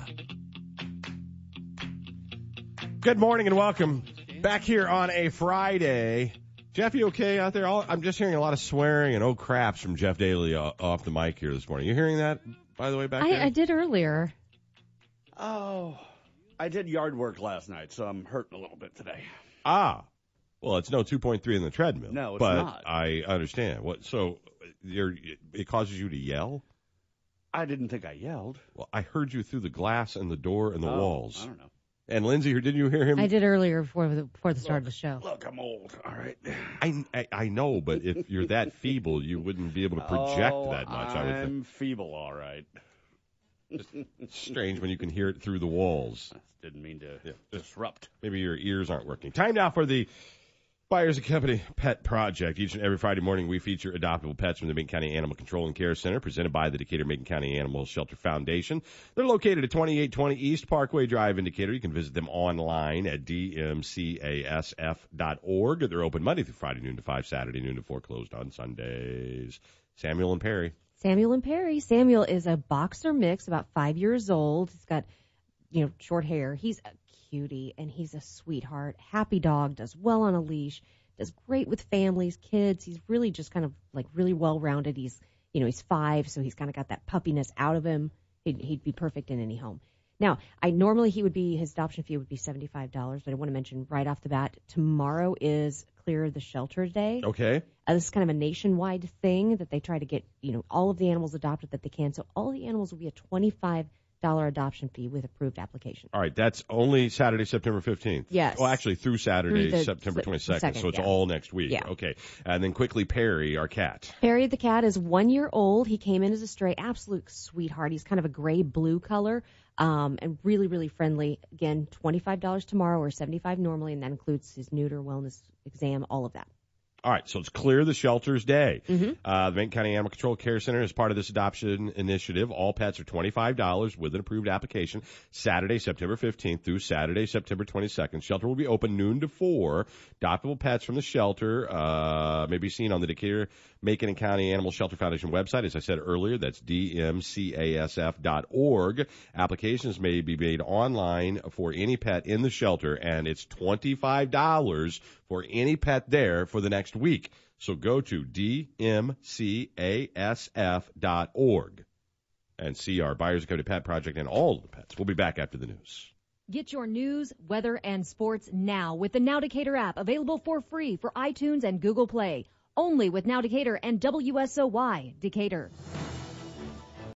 Good morning and welcome back here on a Friday. Jeff, you okay out there? I'm just hearing a lot of swearing and oh craps from Jeff Daly off the mic here this morning. You hearing that, by the way, back there? I did earlier. Oh, I did yard work last night, so I'm hurting a little bit today. Well, it's no 2.3 in the treadmill. No, it's but not. I understand. So it causes you to yell? I didn't think I yelled. Well, I heard you through the glass and the door and the walls. I don't know. And Lindsay, didn't you hear him? I did earlier before the start of the show. Look, I'm old. All right. I know, but if you're that feeble, you wouldn't be able to project that much. I would think. I'm feeble, all right. It's strange when you can hear it through the walls. Didn't mean to disrupt. Maybe your ears aren't working. Time now for the Byers & Company Pet Project. Each and every Friday morning, we feature adoptable pets from the Macon County Animal Control and Care Center, presented by the Decatur-Macon County Animal Shelter Foundation. They're located at 2820 East Parkway Drive in Decatur. You can visit them online at dmcasf.org. They're open Monday through Friday, noon to 5, Saturday, noon to 4, closed on Sundays. Samuel and Perry. Samuel is a boxer mix, about 5 years old. He's got, short hair. He's a cutie, and he's a sweetheart. Happy dog, does well on a leash, does great with families, kids. He's really just kind of really well-rounded. He's 5, so he's kind of got that puppiness out of him. He'd be perfect in any home. Now, his adoption fee would be $75, but I want to mention right off the bat, tomorrow is Clear the Shelter Day. Okay. This is kind of a nationwide thing that they try to get, all of the animals adopted that they can. So all the animals will be a $25 adoption fee with approved application. All right, that's only Saturday, September 15th. Yes. Well, actually through Saturday, September 22nd, so it's all next week. Yeah. Okay. And then quickly, Perry, our cat. Perry the cat is 1 year old. He came in as a stray, absolute sweetheart. He's kind of a gray-blue color. and really, really friendly. Again, $25 tomorrow or $75 normally, and that includes his neuter wellness exam, all of that. All right, so it's Clear the Shelters Day. Mm-hmm. The Benton County Animal Control Care Center is part of this adoption initiative. All pets are $25 with an approved application. Saturday, September 15th through Saturday, September 22nd. Shelter will be open noon to 4. Adoptable pets from the shelter may be seen on the Decatur, Macon, and County Animal Shelter Foundation website. As I said earlier, that's dmcasf.org. Applications may be made online for any pet in the shelter, and it's $25 for any pet there for the next week. So go to dmcasf.org and see our Buyers Dakota Pet Project and all of the pets. We'll be back after the news. Get your news, weather, and sports now with the Now Decatur app, available for free for iTunes and Google Play. Only with Now Decatur and WSOY Decatur.